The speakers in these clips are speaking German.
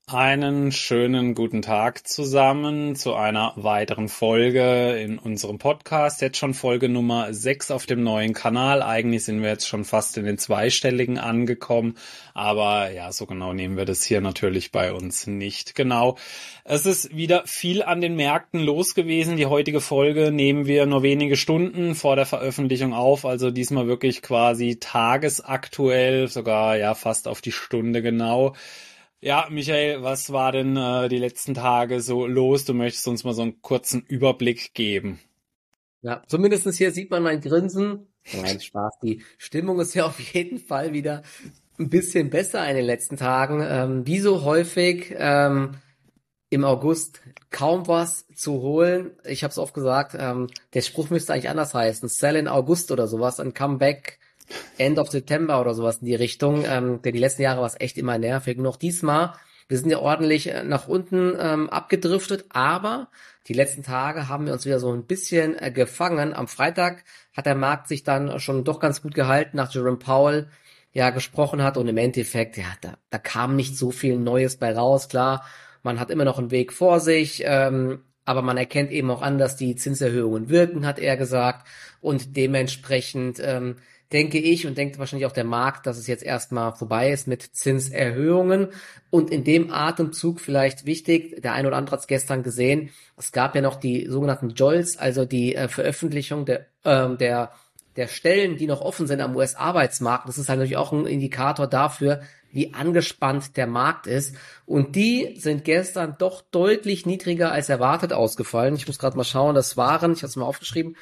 Einen schönen guten Tag zusammen zu einer weiteren Folge in unserem Podcast. Jetzt schon Folge Nummer 6 auf dem neuen Kanal. Eigentlich sind wir jetzt schon fast in den zweistelligen angekommen, aber ja, so genau nehmen wir das hier natürlich bei uns nicht. Genau. Es ist wieder viel an den Märkten los gewesen. Die heutige Folge nehmen wir nur wenige Stunden vor der Veröffentlichung auf, also diesmal wirklich quasi tagesaktuell, sogar ja fast auf die Stunde genau. Ja, Michael, was war denn die letzten Tage so los? Du möchtest uns mal so einen kurzen Überblick geben. Ja, zumindest hier sieht man mein Grinsen. Nein, Spaß. Die Stimmung ist ja auf jeden Fall wieder ein bisschen besser in den letzten Tagen. Wie so häufig im August kaum was zu holen. Ich habe es oft gesagt, der Spruch müsste eigentlich anders heißen. Sell in August oder sowas, ein Comeback End of September oder sowas in die Richtung. Denn die letzten Jahre war es echt immer nervig. Und auch diesmal, wir sind ja ordentlich nach unten abgedriftet, aber die letzten Tage haben wir uns wieder so ein bisschen gefangen. Am Freitag hat der Markt sich dann schon doch ganz gut gehalten, nach Jerome Powell ja gesprochen hat. Und im Endeffekt, ja, da kam nicht so viel Neues bei raus. Klar, man hat immer noch einen Weg vor sich, aber man erkennt eben auch an, dass die Zinserhöhungen wirken, hat er gesagt. Und dementsprechend denke ich und denkt wahrscheinlich auch der Markt, dass es jetzt erstmal vorbei ist mit Zinserhöhungen. Und in dem Atemzug vielleicht wichtig, der eine oder andere hat es gestern gesehen, es gab ja noch die sogenannten JOLTS, also die Veröffentlichung der Stellen, die noch offen sind am US-Arbeitsmarkt. Das ist halt natürlich auch ein Indikator dafür, wie angespannt der Markt ist. Und die sind gestern doch deutlich niedriger als erwartet ausgefallen. Ich muss gerade mal schauen, das waren, ich habe es mal aufgeschrieben,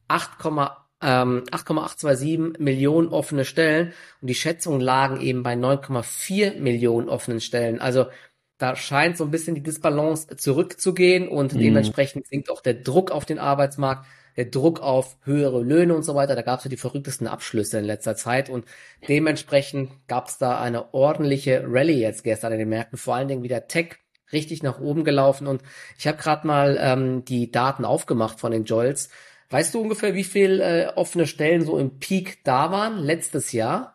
8,827 Millionen offene Stellen und die Schätzungen lagen eben bei 9,4 Millionen offenen Stellen. Also da scheint so ein bisschen die Disbalance zurückzugehen und Hm. dementsprechend sinkt auch der Druck auf den Arbeitsmarkt, der Druck auf höhere Löhne und so weiter. Da gab es ja die verrücktesten Abschlüsse in letzter Zeit und dementsprechend gab es da eine ordentliche Rallye jetzt gestern in den Märkten, vor allen Dingen wieder Tech richtig nach oben gelaufen und ich habe gerade mal die Daten aufgemacht von den JOLTS. Weißt du ungefähr, wie viel offene Stellen so im Peak da waren letztes Jahr?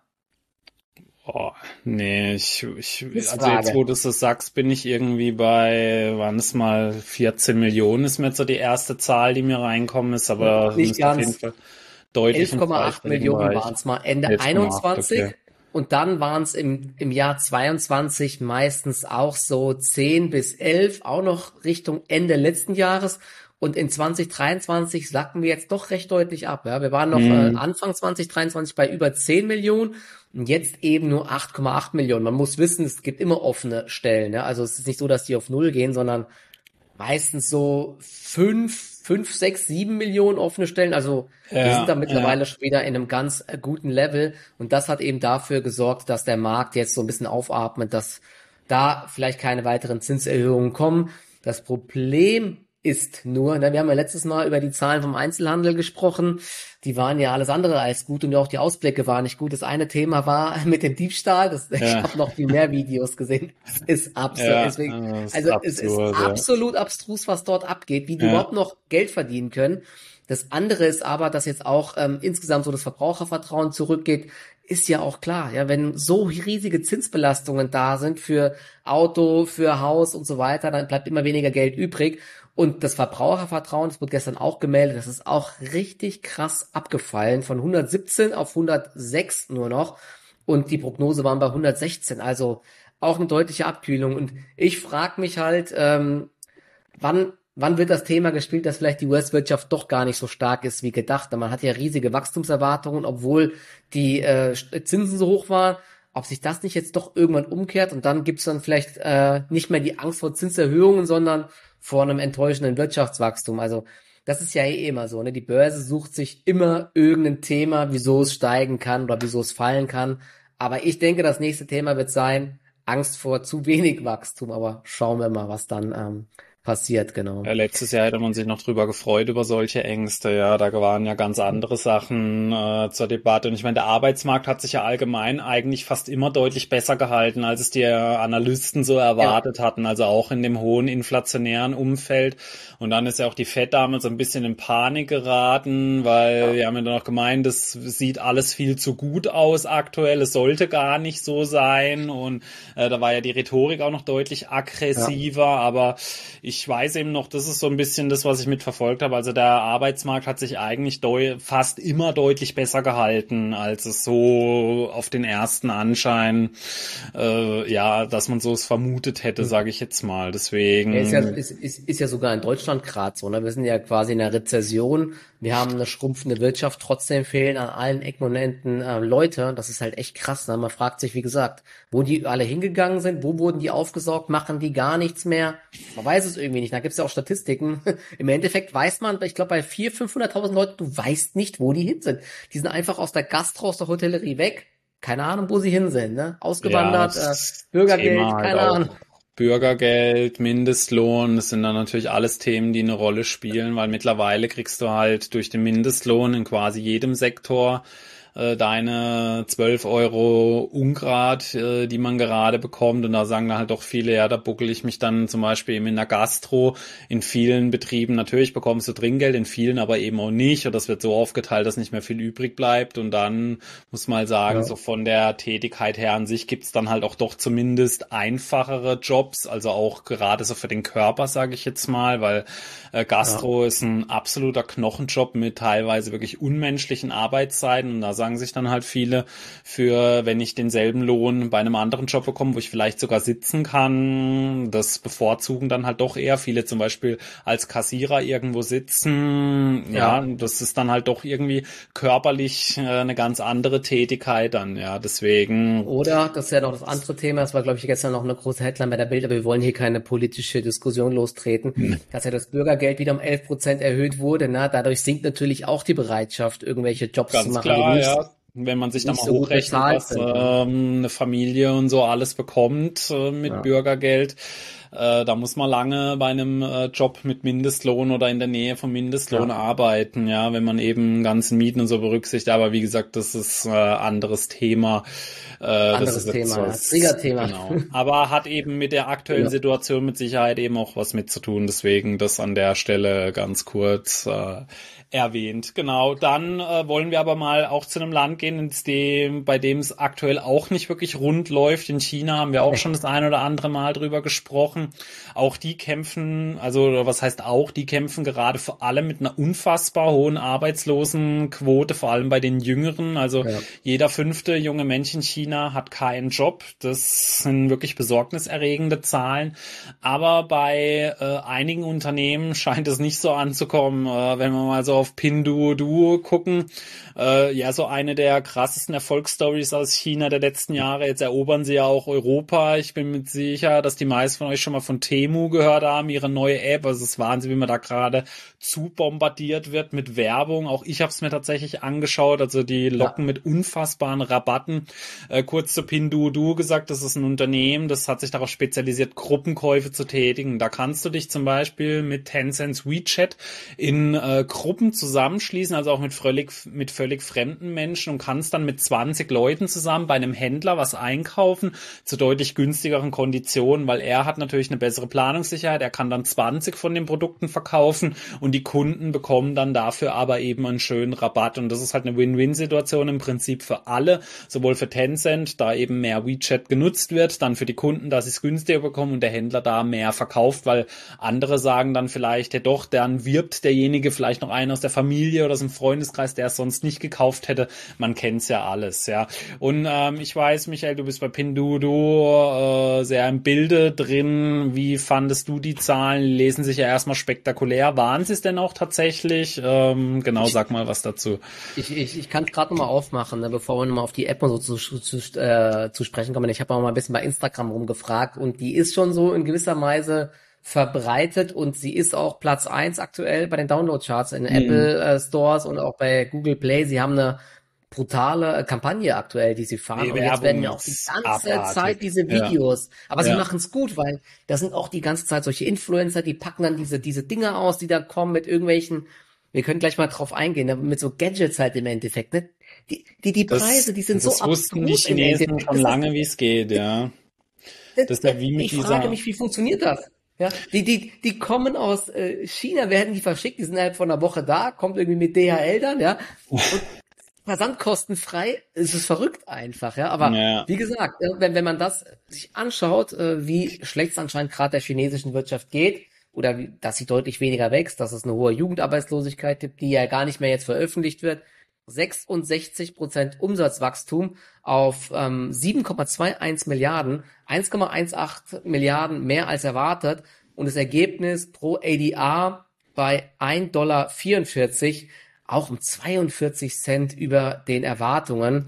Oh, nee, also jetzt, Quizfrage. wo du es so sagst, bin ich irgendwie bei, waren es mal 14 Millionen, ist mir jetzt so die erste Zahl, die mir reinkommen ist, aber Nicht müsste auf jeden ganz. Fall deutlich im 11,8 zweistelligen Millionen Bereich. waren es mal Ende 11,8, okay. 21 und dann waren es im Jahr 22 meistens auch so 10 bis 11, auch noch Richtung Ende letzten Jahres. Und in 2023 sacken wir jetzt doch recht deutlich ab. Ja. Wir waren noch Hm. Anfang 2023 bei über 10 Millionen und jetzt eben nur 8,8 Millionen. Man muss wissen, es gibt immer offene Stellen. Ja. Also es ist nicht so, dass die auf Null gehen, sondern meistens so 5, 6, 7 Millionen offene Stellen. Also wir sind da Ja, ja. mittlerweile schon wieder in einem ganz guten Level. Und das hat eben dafür gesorgt, dass der Markt jetzt so ein bisschen aufatmet, dass da vielleicht keine weiteren Zinserhöhungen kommen. Das Problem ist nur, ne, wir haben ja letztes Mal über die Zahlen vom Einzelhandel gesprochen. Die waren ja alles andere als gut und auch die Ausblicke waren nicht gut. Das eine Thema war mit dem Diebstahl. Ich Ja, habe noch viel mehr Videos gesehen. Es ist absurd. ja, Deswegen, das ist also es ist absurd, ja. absolut abstrus, was dort abgeht, wie die Ja, überhaupt noch Geld verdienen können. Das andere ist aber, dass jetzt auch insgesamt so das Verbrauchervertrauen zurückgeht, ist ja auch klar. Ja, wenn so riesige Zinsbelastungen da sind für Auto, für Haus und so weiter, dann bleibt immer weniger Geld übrig. Und das Verbrauchervertrauen, das wurde gestern auch gemeldet, das ist auch richtig krass abgefallen, von 117 auf 106 nur noch. Und die Prognose waren bei 116, also auch eine deutliche Abkühlung. Und ich frage mich halt, wann wird das Thema gespielt, dass vielleicht die US-Wirtschaft doch gar nicht so stark ist wie gedacht? Man hat ja riesige Wachstumserwartungen, obwohl die Zinsen so hoch waren. Ob sich das nicht jetzt doch irgendwann umkehrt und dann gibt's dann vielleicht nicht mehr die Angst vor Zinserhöhungen, sondern vor einem enttäuschenden Wirtschaftswachstum. Also das ist ja eh immer so, ne? Die Börse sucht sich immer irgendein Thema, wieso es steigen kann oder wieso es fallen kann. Aber ich denke, das nächste Thema wird sein, Angst vor zu wenig Wachstum. Aber schauen wir mal, was dann passiert, genau. Ja, letztes Jahr hätte man sich noch drüber gefreut über solche Ängste. Ja, da waren ja ganz andere Sachen zur Debatte. Und ich meine, der Arbeitsmarkt hat sich ja allgemein eigentlich fast immer deutlich besser gehalten, als es die Analysten so Ja, erwartet hatten. Also auch in dem hohen inflationären Umfeld. Und dann ist ja auch die Fed damals so ein bisschen in Panik geraten, weil ja, wir haben ja dann auch gemeint, das sieht alles viel zu gut aus aktuell. Es sollte gar nicht so sein. Und da war ja die Rhetorik auch noch deutlich ja. aggressiver. Aber ich weiß eben noch, das ist so ein bisschen das, was ich mitverfolgt habe. Also der Arbeitsmarkt hat sich eigentlich fast immer deutlich besser gehalten, als es so auf den ersten Anschein, ja, dass man so es vermutet hätte, Hm. sage ich jetzt mal. Ja, ist ja, Deswegen, ist ja sogar in Deutschland gerade so, ne? Wir sind ja quasi in einer Rezession. Wir haben eine schrumpfende Wirtschaft. Trotzdem fehlen an allen Ecken und Enden Leute. Das ist halt echt krass. Ne? Man fragt sich, wie gesagt, wo die alle hingegangen sind, wo wurden die aufgesaugt, machen die gar nichts mehr? Man weiß es irgendwie nicht. Da gibt's ja auch Statistiken. Im Endeffekt weiß man, ich glaube, bei 400.000, 500.000 Leuten, du weißt nicht, wo die hin sind. Die sind einfach aus der Gastro, aus der Hotellerie weg. Keine Ahnung, wo sie hin sind. Ne? ja, Ausgewandert, das Thema Bürgergeld, halt keine Ahnung. auch Bürgergeld, Mindestlohn, das sind dann natürlich alles Themen, die eine Rolle spielen, weil mittlerweile kriegst du halt durch den Mindestlohn in quasi jedem Sektor deine 12 € Ungrad, die man gerade bekommt. Und da sagen dann halt doch viele, ja, da buckel ich mich dann zum Beispiel eben in der Gastro. In vielen Betrieben natürlich bekommst du Trinkgeld, in vielen aber eben auch nicht. Und das wird so aufgeteilt, dass nicht mehr viel übrig bleibt. Und dann muss man halt sagen, Ja, so von der Tätigkeit her an sich gibt's dann halt auch doch zumindest einfachere Jobs, also auch gerade so für den Körper, sage ich jetzt mal, weil ja. Gastro ist ein absoluter Knochenjob mit teilweise wirklich unmenschlichen Arbeitszeiten. Und da sagen sich dann halt viele, für wenn ich denselben Lohn bei einem anderen Job bekomme, wo ich vielleicht sogar sitzen kann, das bevorzugen dann halt doch eher viele zum Beispiel als Kassierer irgendwo sitzen. Ja, Ja. das ist dann halt doch irgendwie körperlich eine ganz andere Tätigkeit dann. Ja, deswegen. Oder, das ist ja noch das andere Thema, das war, glaube ich, gestern noch eine große Headline bei der Bild, aber wir wollen hier keine politische Diskussion lostreten, dass ja das Bürgergeld wieder um 11% erhöht wurde. Na, dadurch sinkt natürlich auch die Bereitschaft, irgendwelche Jobs zu Ganz machen, die klar, ja. Wenn man sich da nicht mal so gut hochrechnet, bezahlt was sind. Ne? eine Familie und so alles bekommt mit Ja, Bürgergeld, da muss man lange bei einem Job mit Mindestlohn oder in der Nähe vom Mindestlohn ja, arbeiten, ja, wenn man eben ganzen Mieten und so berücksichtigt. Aber wie gesagt, das ist anderes Thema. Das ist anderes jetzt Thema, ja. was, Triggerthema. genau. Aber hat eben mit der aktuellen Ja. Situation mit Sicherheit eben auch was mit zu tun. Deswegen das an der Stelle ganz kurz erwähnt. Genau, dann wollen wir aber mal auch zu einem Land gehen, bei dem es aktuell auch nicht wirklich rund läuft. In China haben wir auch schon Nee. das ein oder andere Mal drüber gesprochen. Auch die kämpfen, also oder was heißt auch, die kämpfen gerade vor allem mit einer unfassbar hohen Arbeitslosenquote, vor allem bei den Jüngeren. Also Ja. jeder fünfte junge Mensch in China hat keinen Job. Das sind wirklich besorgniserregende Zahlen. Aber bei einigen Unternehmen scheint es nicht so anzukommen. Wenn wir mal so auf Pinduoduo gucken, ja, so eine der krassesten Erfolgsstories aus China der letzten Jahre. Jetzt erobern sie ja auch Europa. Ich bin mir sicher, dass die meisten von euch schon mal von Temu gehört haben, ihre neue App. Also es ist Wahnsinn, wie man da gerade zu bombardiert wird mit Werbung. Auch ich habe es mir tatsächlich angeschaut. Also die locken Ja. mit unfassbaren Rabatten. Kurz zu Pinduoduo gesagt, das ist ein Unternehmen, das hat sich darauf spezialisiert, Gruppenkäufe zu tätigen. Da kannst du dich zum Beispiel mit Tencent's WeChat in Gruppen zusammenschließen, also auch mit völlig fremden Menschen und kannst dann mit 20 Leuten zusammen bei einem Händler was einkaufen zu deutlich günstigeren Konditionen, weil er hat natürlich eine bessere Planungssicherheit, er kann dann 20 von den Produkten verkaufen und die Kunden bekommen dann dafür aber eben einen schönen Rabatt und das ist halt eine Win-Win-Situation im Prinzip für alle, sowohl für Tencent, da eben mehr WeChat genutzt wird, dann für die Kunden, dass sie es günstiger bekommen und der Händler da mehr verkauft, weil andere sagen dann vielleicht, ja doch, dann wirbt derjenige vielleicht noch einen aus der Familie oder aus dem Freundeskreis, der es sonst nicht gekauft hätte. Man kennt's ja alles, ja. Und ich weiß, Michael, du bist bei Pinduoduo sehr im Bilde drin. Wie fandest du die Zahlen? Die lesen sich ja erstmal spektakulär. Waren sie es denn auch tatsächlich? Genau, Ich, sag mal was dazu. ich kann es gerade nochmal aufmachen, ne, bevor wir nochmal auf die App und so zu sprechen kommen. Ich habe auch mal ein bisschen bei Instagram rumgefragt und die ist schon so in gewisser Weise verbreitet und sie ist auch Platz eins aktuell bei den Download-Charts in Hm. Apple Stores und auch bei Google Play. Sie haben eine brutale Kampagne aktuell, die sie fahren. Die Und jetzt werden Werbung ja auch die ist ganze Zeit abartig. diese Ja, Videos. Aber sie ja. machen es gut, weil da sind auch die ganze Zeit solche Influencer, die packen dann diese Dinger aus, die da kommen mit irgendwelchen, wir können gleich mal drauf eingehen, ne, mit so Gadgets halt im Endeffekt, ne? Die Preise, die sind so Das wussten die abstrus im Chinesen Endeffekt. schon lange, wie es geht, ja. Das ist ja wie mit Ich frage dieser, mich, wie funktioniert das? Ja, die kommen aus China, werden die verschickt, die sind innerhalb von einer Woche da, kommt irgendwie mit DHL dann, ja, und versandkostenfrei, es ist verrückt einfach, ja, aber ja, wie gesagt, wenn man das sich anschaut, wie schlecht es anscheinend gerade der chinesischen Wirtschaft geht, oder dass sie deutlich weniger wächst, dass es eine hohe Jugendarbeitslosigkeit gibt, die ja gar nicht mehr jetzt veröffentlicht wird, 66% Umsatzwachstum auf 7,21 Milliarden, 1,18 Milliarden mehr als erwartet und das Ergebnis pro ADR bei 1,44 Dollar, auch um 42 Cent über den Erwartungen.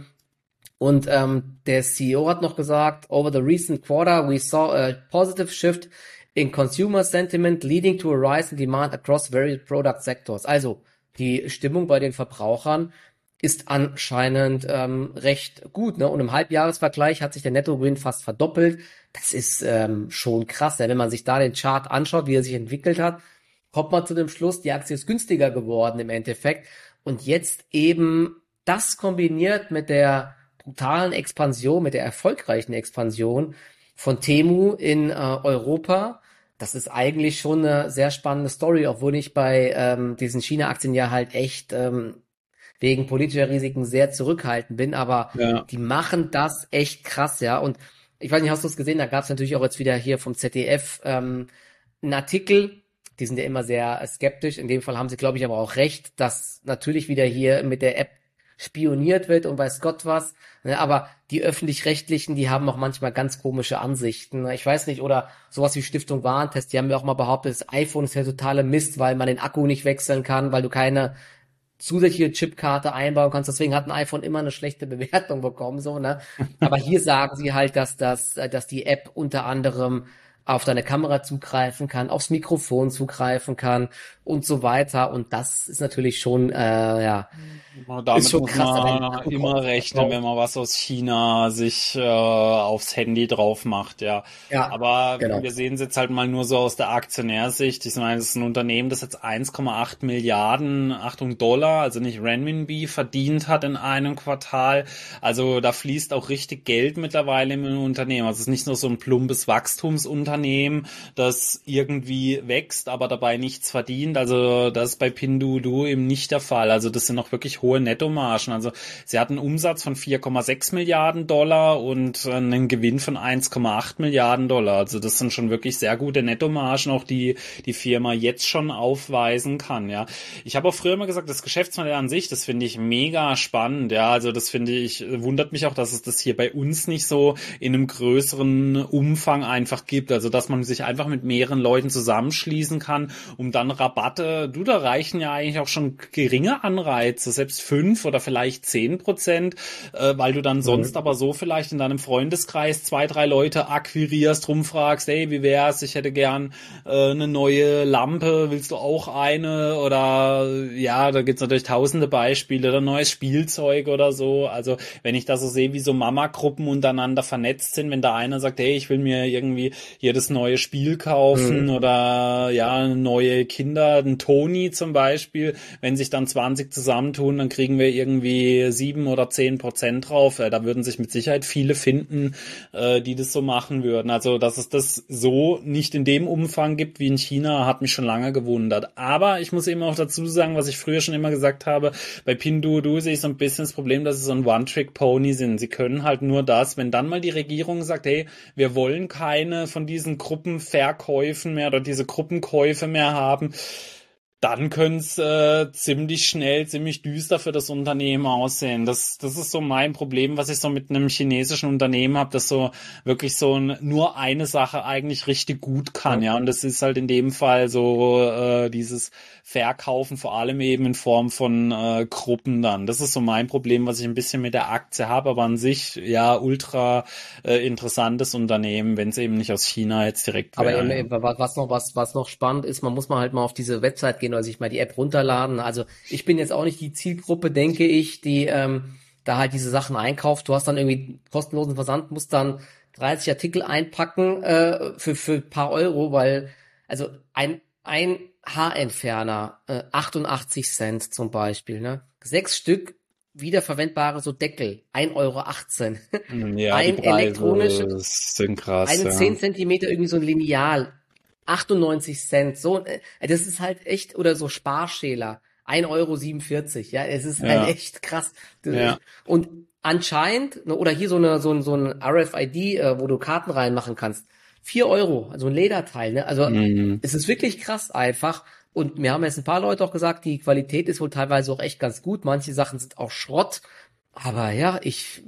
Und der CEO hat noch gesagt, over the recent quarter we saw a positive shift in consumer sentiment leading to a rise in demand across various product sectors. Also die Stimmung bei den Verbrauchern ist anscheinend recht gut, ne? Und im Halbjahresvergleich hat sich der Nettogewinn fast verdoppelt. Das ist schon krass, ja? Wenn man sich da den Chart anschaut, wie er sich entwickelt hat, kommt man zu dem Schluss, die Aktie ist günstiger geworden im Endeffekt. Und jetzt eben das kombiniert mit der brutalen Expansion, mit der erfolgreichen Expansion von Temu in Europa. Das ist eigentlich schon eine sehr spannende Story, obwohl ich bei diesen China-Aktien ja halt echt wegen politischer Risiken sehr zurückhaltend bin, aber ja. die machen das echt krass, ja. Und ich weiß nicht, hast du es gesehen? Da gab es natürlich auch jetzt wieder hier vom ZDF einen Artikel. Die sind ja immer sehr skeptisch. In dem Fall haben sie, glaube ich, aber auch recht, dass natürlich wieder hier mit der App spioniert wird und weiß Gott was. Ne, aber die Öffentlich-Rechtlichen, die haben auch manchmal ganz komische Ansichten. Ne. Ich weiß nicht, oder sowas wie Stiftung Warentest, die haben ja auch mal behauptet, das iPhone ist ja totale Mist, weil man den Akku nicht wechseln kann, weil du keine zusätzliche Chipkarte einbauen kannst. Deswegen hat ein iPhone immer eine schlechte Bewertung bekommen, so, ne? Aber hier sagen sie halt, dass die App unter anderem auf deine Kamera zugreifen kann, aufs Mikrofon zugreifen kann und so weiter. Und das ist natürlich schon, ja, ist Damit schon muss krass, wenn ein man Akku immer rechnen, wenn verbraucht. man was aus China sich aufs Handy drauf macht, ja. Ja, Aber genau. wir sehen es jetzt halt mal nur so aus der Aktionärsicht. Ich meine, es ist ein Unternehmen, das jetzt 1,8 Milliarden, Achtung, Dollar, also nicht Renminbi, verdient hat in einem Quartal. Also da fließt auch richtig Geld mittlerweile im Unternehmen. Also es ist nicht nur so ein plumpes Wachstumsunternehmen, das irgendwie wächst, aber dabei nichts verdient. Also das ist bei Pinduoduo eben nicht der Fall. Also das sind noch wirklich hohe Nettomargen. Also sie hatten einen Umsatz von 4,6 Milliarden Dollar und einen Gewinn von 1,8 Milliarden Dollar. Also das sind schon wirklich sehr gute Nettomargen, auch die Firma jetzt schon aufweisen kann. Ja, ich habe auch früher immer gesagt, das Geschäftsmodell an sich, das finde ich mega spannend. Ja, also das finde ich, wundert mich auch, dass es das hier bei uns nicht so in einem größeren Umfang einfach gibt. Also dass man sich einfach mit mehreren Leuten zusammenschließen kann, um dann Rabatte, da reichen ja eigentlich auch schon geringe Anreize, selbst 5 oder vielleicht 10%, weil du dann sonst Mhm. aber so vielleicht in deinem Freundeskreis 2, 3 Leute akquirierst, rumfragst, hey, wie wär's, ich hätte gern eine neue Lampe, willst du auch eine? Oder ja, da gibt's natürlich tausende Beispiele, oder neues Spielzeug oder so. Also wenn ich da so sehe, wie so Mama-Gruppen untereinander vernetzt sind, wenn da einer sagt, hey, ich will mir irgendwie hier das neue Spiel kaufen Mhm. oder ja, neue Kinder, ein Toni zum Beispiel, wenn sich dann 20 zusammentun, dann kriegen wir irgendwie 7 oder 10% drauf. Da würden sich mit Sicherheit viele finden, die das so machen würden. Also, dass es das so nicht in dem Umfang gibt wie in China, hat mich schon lange gewundert. Aber ich muss eben auch dazu sagen, was ich früher schon immer gesagt habe, bei Pinduoduo sehe ich so ein bisschen das Problem, dass sie so ein One-Trick-Pony sind. Sie können halt nur das, wenn dann mal die Regierung sagt, hey, wir wollen keine von diesen Gruppenverkäufen mehr oder diese Gruppenkäufe mehr haben, dann könnte es ziemlich schnell, ziemlich düster für das Unternehmen aussehen. Das ist so mein Problem, was ich so mit einem chinesischen Unternehmen habe, das so wirklich nur eine Sache eigentlich richtig gut kann, Ja. ja. Und das ist halt in dem Fall so dieses Verkaufen, vor allem eben in Form von Gruppen dann. Das ist so mein Problem, was ich ein bisschen mit der Aktie habe, aber an sich ja ultra interessantes Unternehmen, wenn es eben nicht aus China jetzt direkt Aber wäre. Ja. was noch spannend ist, man muss mal halt mal auf diese Website gehen oder sich mal die App runterladen. Also ich bin jetzt auch nicht die Zielgruppe, denke ich, da halt diese Sachen einkauft. Du hast dann irgendwie kostenlosen Versand, musst dann 30 Artikel einpacken für ein paar Euro, weil also ein Haarentferner 88 Cent zum Beispiel, ne? 6 Stück wiederverwendbare so Deckel 1,18 € Ja, die ein elektronisches, Preise sind krass, einen ja. 10 Zentimeter irgendwie so ein Lineal 98 Cent, so, das ist halt echt, oder so Sparschäler, 1,47 € ja, es ist halt Ja, echt krass. ja. Und anscheinend, ne, oder hier so ein RFID, wo du Karten reinmachen kannst, 4 €, also ein Lederteil, ne, also Mhm. es ist wirklich krass einfach. Und mir haben jetzt ein paar Leute auch gesagt, die Qualität ist wohl teilweise auch echt ganz gut, manche Sachen sind auch Schrott, aber ja,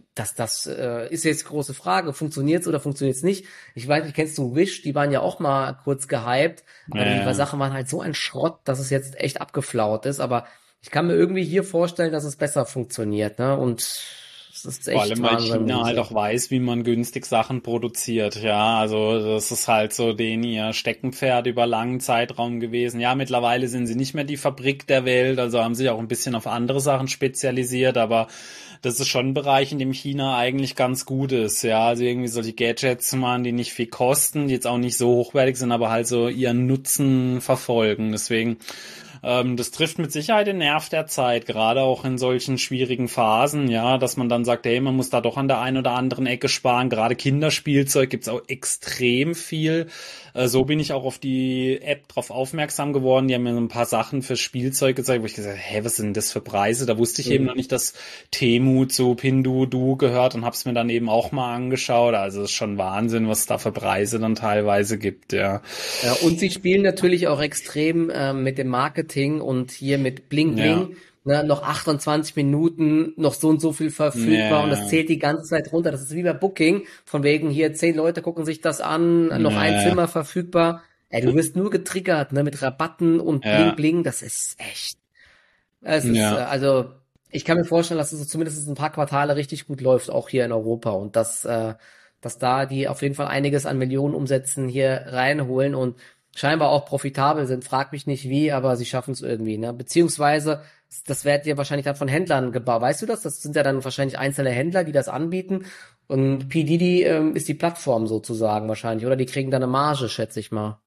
das ist jetzt große Frage. Funktioniert's oder funktioniert's nicht? Ich weiß nicht, kennst du Wish? Die waren ja auch mal kurz gehypt, aber die Ja. Sachen waren halt so ein Schrott, dass es jetzt echt abgeflaut ist. Aber ich kann mir irgendwie hier vorstellen, dass es besser funktioniert, ne? Und es ist Vor echt allem, weil Wahnsinn, muss China ich halt sagen. auch weiß, wie man günstig Sachen produziert. Ja, also das ist halt so den ihr Steckenpferd über langen Zeitraum gewesen. Ja, mittlerweile sind sie nicht mehr die Fabrik der Welt, also haben sich auch ein bisschen auf andere Sachen spezialisiert, aber das ist schon ein Bereich, in dem China eigentlich ganz gut ist. Ja, also irgendwie solche Gadgets machen, die nicht viel kosten, die jetzt auch nicht so hochwertig sind, aber halt so ihren Nutzen verfolgen. Deswegen das trifft mit Sicherheit den Nerv der Zeit, gerade auch in solchen schwierigen Phasen, ja, dass man dann sagt, hey, man muss da doch an der einen oder anderen Ecke sparen. Gerade Kinderspielzeug gibt's auch extrem viel. So bin ich auch auf die App drauf aufmerksam geworden. Die haben mir so ein paar Sachen fürs Spielzeug gezeigt, wo ich gesagt habe, hä, was sind das für Preise? Da wusste ich eben noch Mhm. nicht, dass Temu zu Pinduoduo gehört und hab's mir dann eben auch mal angeschaut. Also es ist schon Wahnsinn, was es da für Preise dann teilweise gibt, ja. Ja, und sie spielen natürlich auch extrem mit dem Marketing und hier mit Bling Ja, Bling, ne, noch 28 Minuten, noch so und so viel verfügbar und das ja, zählt die ganze Zeit runter. Das ist wie bei Booking, von wegen hier 10 Leute gucken sich das an, noch ein ja, Zimmer verfügbar. Ey, du wirst nur getriggert, ne, mit Rabatten und Bling ja, Bling, das ist echt. Es ist, ja. also, ich kann mir vorstellen, dass es so zumindest ein paar Quartale richtig gut läuft, auch hier in Europa und dass da die auf jeden Fall einiges an Millionen Umsätzen hier reinholen und scheinbar auch profitabel sind. Frag mich nicht wie, aber sie schaffen es irgendwie, ne? Beziehungsweise, das wird ja wahrscheinlich dann von Händlern gebaut. Weißt du das? Das sind ja dann wahrscheinlich einzelne Händler, die das anbieten und P. Diddy ist die Plattform sozusagen wahrscheinlich, oder die kriegen dann eine Marge, schätze ich mal.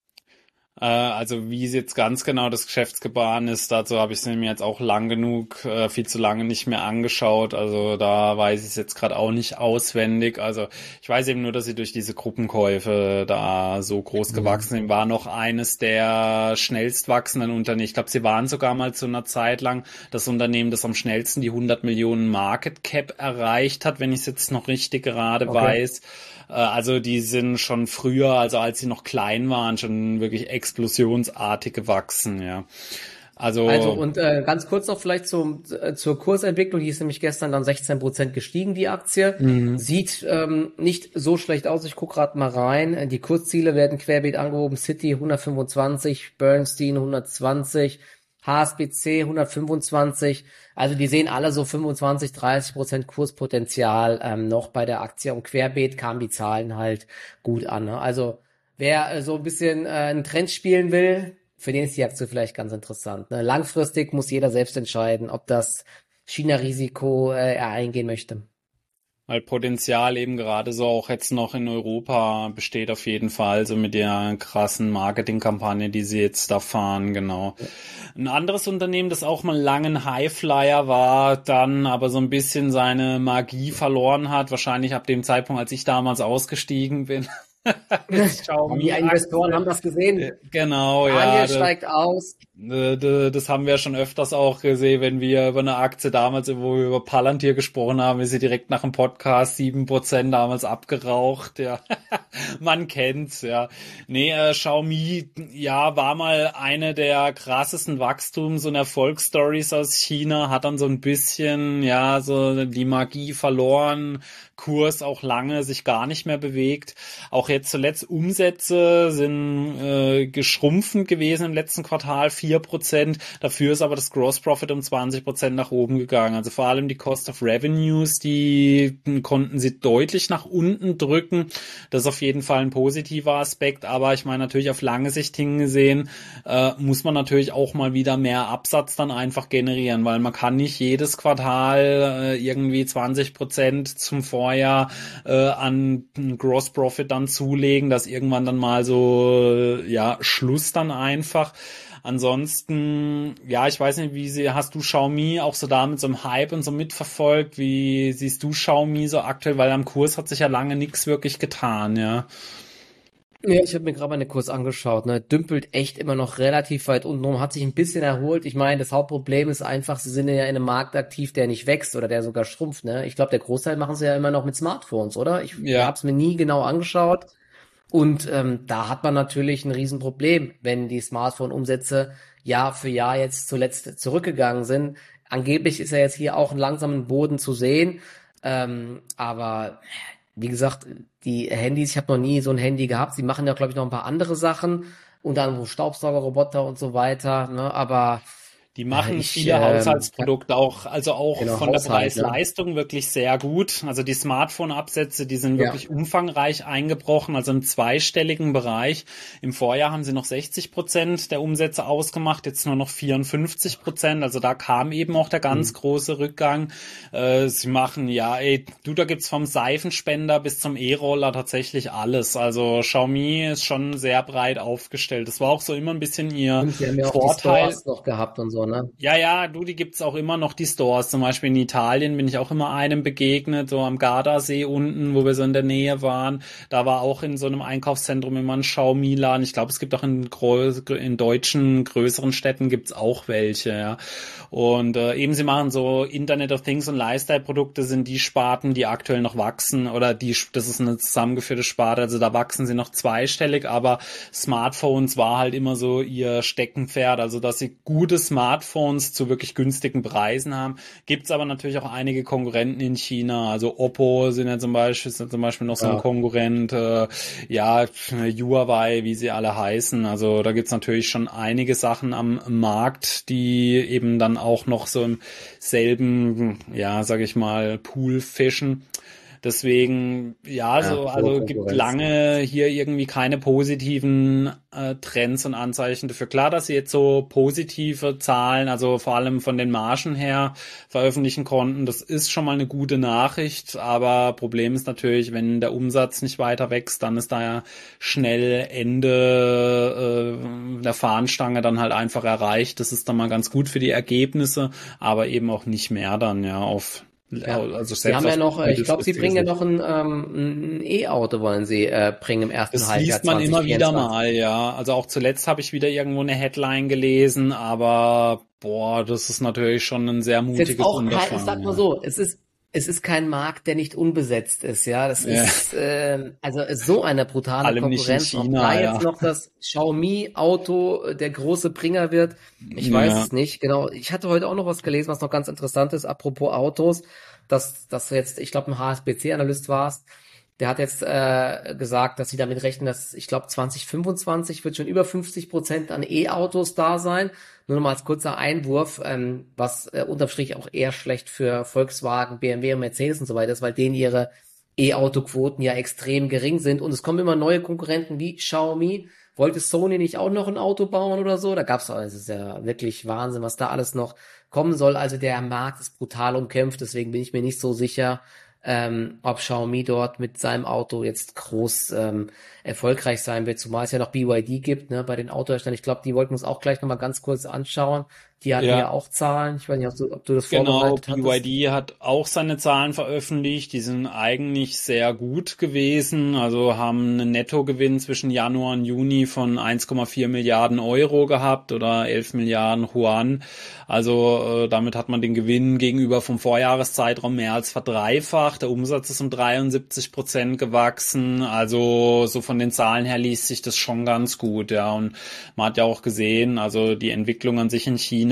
Also wie es jetzt ganz genau das Geschäftsgebaren ist, dazu habe ich es mir jetzt auch lang genug, viel zu lange nicht mehr angeschaut. Also da weiß ich es jetzt gerade auch nicht auswendig. Also ich weiß eben nur, dass sie durch diese Gruppenkäufe da so groß Mhm. gewachsen sind. War noch eines der schnellst wachsenden Unternehmen. Ich glaube, sie waren sogar mal zu einer Zeit lang das Unternehmen, das am schnellsten die 100 Millionen Market Cap erreicht hat, wenn ich es jetzt noch richtig gerade Okay. weiß. Also die sind schon früher, also als sie noch klein waren, schon wirklich explosionsartig gewachsen, ja. Also Also, und ganz kurz noch vielleicht zur Kursentwicklung, die ist nämlich gestern dann 16% gestiegen, die Aktie. mhm. Sieht nicht so schlecht aus, ich gucke gerade mal rein. Die Kursziele werden querbeet angehoben, Citi 125, Bernstein 120, HSBC 125. Also die sehen alle so 25, 30% Kurspotenzial noch bei der Aktie und querbeet kamen die Zahlen halt gut an. Ne? Also wer so ein bisschen einen Trend spielen will, für den ist die Aktie vielleicht ganz interessant. Ne? Langfristig muss jeder selbst entscheiden, ob das China-Risiko er eingehen möchte. Weil Potenzial eben gerade so auch jetzt noch in Europa besteht auf jeden Fall, so mit der krassen Marketingkampagne, die sie jetzt da fahren, genau. Ein anderes Unternehmen, das auch mal langen Highflyer war, dann aber so ein bisschen seine Magie verloren hat, wahrscheinlich ab dem Zeitpunkt, als ich damals ausgestiegen bin, ist Die Investoren Xiaomi-Aktie. haben das gesehen. Genau, ja, Daniel steigt aus. das haben wir schon öfters auch gesehen, wenn wir über eine Aktie damals, wo wir über Palantir gesprochen haben, ist sie direkt nach dem Podcast 7% damals abgeraucht, ja. Man kennt's, ja. Nee, Xiaomi, ja, war mal eine der krassesten Wachstums- und Erfolgsstories aus China, hat dann so ein bisschen, ja, so die Magie verloren, Kurs auch lange sich gar nicht mehr bewegt. Auch jetzt zuletzt Umsätze sind geschrumpfend gewesen im letzten Quartal, 4%. Dafür ist aber das Gross Profit um 20% nach oben gegangen. Also vor allem die Cost of Revenues, die konnten sie deutlich nach unten drücken. Das ist auf jeden Fall ein positiver Aspekt. Aber ich meine, natürlich auf lange Sicht hingesehen, muss man natürlich auch mal wieder mehr Absatz dann einfach generieren, weil man kann nicht jedes Quartal irgendwie 20% zum Vorjahr an Gross Profit dann zulegen, dass irgendwann dann mal so Schluss dann einfach. Ansonsten, ja, ich weiß nicht, hast du Xiaomi auch so da mit so einem Hype und so mitverfolgt? Wie siehst du Xiaomi so aktuell? Weil am Kurs hat sich ja lange nichts wirklich getan, ja. Ja, ich habe mir gerade mal den Kurs angeschaut, ne? Dümpelt echt immer noch relativ weit unten rum, hat sich ein bisschen erholt. Ich meine, das Hauptproblem ist einfach, sie sind ja in einem Markt aktiv, der nicht wächst oder der sogar schrumpft, ne? Ich glaube, der Großteil machen sie ja immer noch mit Smartphones, oder? Ich Ja. habe es mir nie genau angeschaut. Und da hat man natürlich ein Riesenproblem, wenn die Smartphone-Umsätze Jahr für Jahr jetzt zuletzt zurückgegangen sind. Angeblich ist ja jetzt hier auch ein langsamen Boden zu sehen. Aber wie gesagt, die Handys, ich habe noch nie so ein Handy gehabt. Sie machen ja, glaube ich, noch ein paar andere Sachen, unter anderem Staubsaugerroboter und so weiter. Ne? Aber Die machen ich, viele Haushaltsprodukte auch, also auch genau, von der Haushalt, ne? Preis-Leistung wirklich sehr gut. Also die Smartphone-Absätze, die sind Ja. wirklich umfangreich eingebrochen, also im zweistelligen Bereich. Im Vorjahr haben sie noch 60% der Umsätze ausgemacht, jetzt nur noch 54%. Also da kam eben auch der ganz große Rückgang. Sie machen, da gibt's vom Seifenspender bis zum E-Roller tatsächlich alles. Also Xiaomi ist schon sehr breit aufgestellt. Das war auch so immer ein bisschen ihr Und sie haben ja auch die Vorteil. Stores noch gehabt und so, ne? Ja, die gibt's auch immer noch, die Stores. Zum Beispiel in Italien bin ich auch immer einem begegnet, so am Gardasee unten, wo wir so in der Nähe waren. Da war auch in so einem Einkaufszentrum immer ein Xiaomi-Laden. Ich glaube, es gibt auch in deutschen größeren Städten gibt's auch welche, ja. Und eben sie machen so Internet of Things und Lifestyle-Produkte sind die Sparten, die aktuell noch wachsen, oder das ist eine zusammengeführte Sparte, also da wachsen sie noch zweistellig, aber Smartphones war halt immer so ihr Steckenpferd, also dass sie gute Smartphones zu wirklich günstigen Preisen haben. Gibt's aber natürlich auch einige Konkurrenten in China, also Oppo ist ja zum Beispiel noch so ein Konkurrent, Huawei, wie sie alle heißen, also da gibt's natürlich schon einige Sachen am Markt, die eben dann auch noch so im selben, sag ich mal, Pool fischen. Deswegen, also gibt lange hier irgendwie keine positiven Trends und Anzeichen dafür. Klar, dass sie jetzt so positive Zahlen, also vor allem von den Margen her, veröffentlichen konnten. Das ist schon mal eine gute Nachricht, aber Problem ist natürlich, wenn der Umsatz nicht weiter wächst, dann ist da ja schnell Ende der Fahnenstange dann halt einfach erreicht. Das ist dann mal ganz gut für die Ergebnisse, aber eben auch nicht mehr dann, also Sie haben ja noch, ich glaube, Sie bringen ja noch ein E-Auto, wollen Sie bringen im ersten Das Halbjahr liest man 2024. immer wieder mal, ja. Also auch zuletzt habe ich wieder irgendwo eine Headline gelesen, aber das ist natürlich schon ein sehr mutiges Unterfangen. Ich sag mal so, es ist kein Markt, der nicht unbesetzt ist, ja. Das ist also so eine brutale Allem nicht in Konkurrenz. China, Ob da jetzt noch das Xiaomi-Auto der große Bringer wird, ich weiß es nicht. Genau. Ich hatte heute auch noch was gelesen, was noch ganz interessant ist, apropos Autos, dass jetzt, ich glaube, ein HSBC-Analyst war es, der hat jetzt gesagt, dass sie damit rechnen, dass, ich glaube, 2025 wird schon über 50% an E-Autos da sein. Nur noch mal als kurzer Einwurf, was unterm Strich auch eher schlecht für Volkswagen, BMW und Mercedes und so weiter ist, weil denen ihre E-Auto-Quoten ja extrem gering sind. Und es kommen immer neue Konkurrenten wie Xiaomi. Wollte Sony nicht auch noch ein Auto bauen oder so? Da gab's es ist ja wirklich Wahnsinn, was da alles noch kommen soll. Also der Markt ist brutal umkämpft, deswegen bin ich mir nicht so sicher, ob Xiaomi dort mit seinem Auto jetzt groß erfolgreich sein wird, zumal es ja noch BYD gibt, ne, bei den Autoherstellern. Ich glaube, die wollten uns auch gleich nochmal ganz kurz anschauen. Die hatten ja auch Zahlen. Ich weiß nicht, ob du das vorbereitet hattest. BYD hat auch seine Zahlen veröffentlicht. Die sind eigentlich sehr gut gewesen. Also haben einen Nettogewinn zwischen Januar und Juni von 1,4 Milliarden Euro gehabt oder 11 Milliarden Yuan. Also damit hat man den Gewinn gegenüber vom Vorjahreszeitraum mehr als verdreifacht. Der Umsatz ist um 73% gewachsen. Also so von den Zahlen her liest sich das schon ganz gut, ja. Und man hat ja auch gesehen, also die Entwicklung an sich in China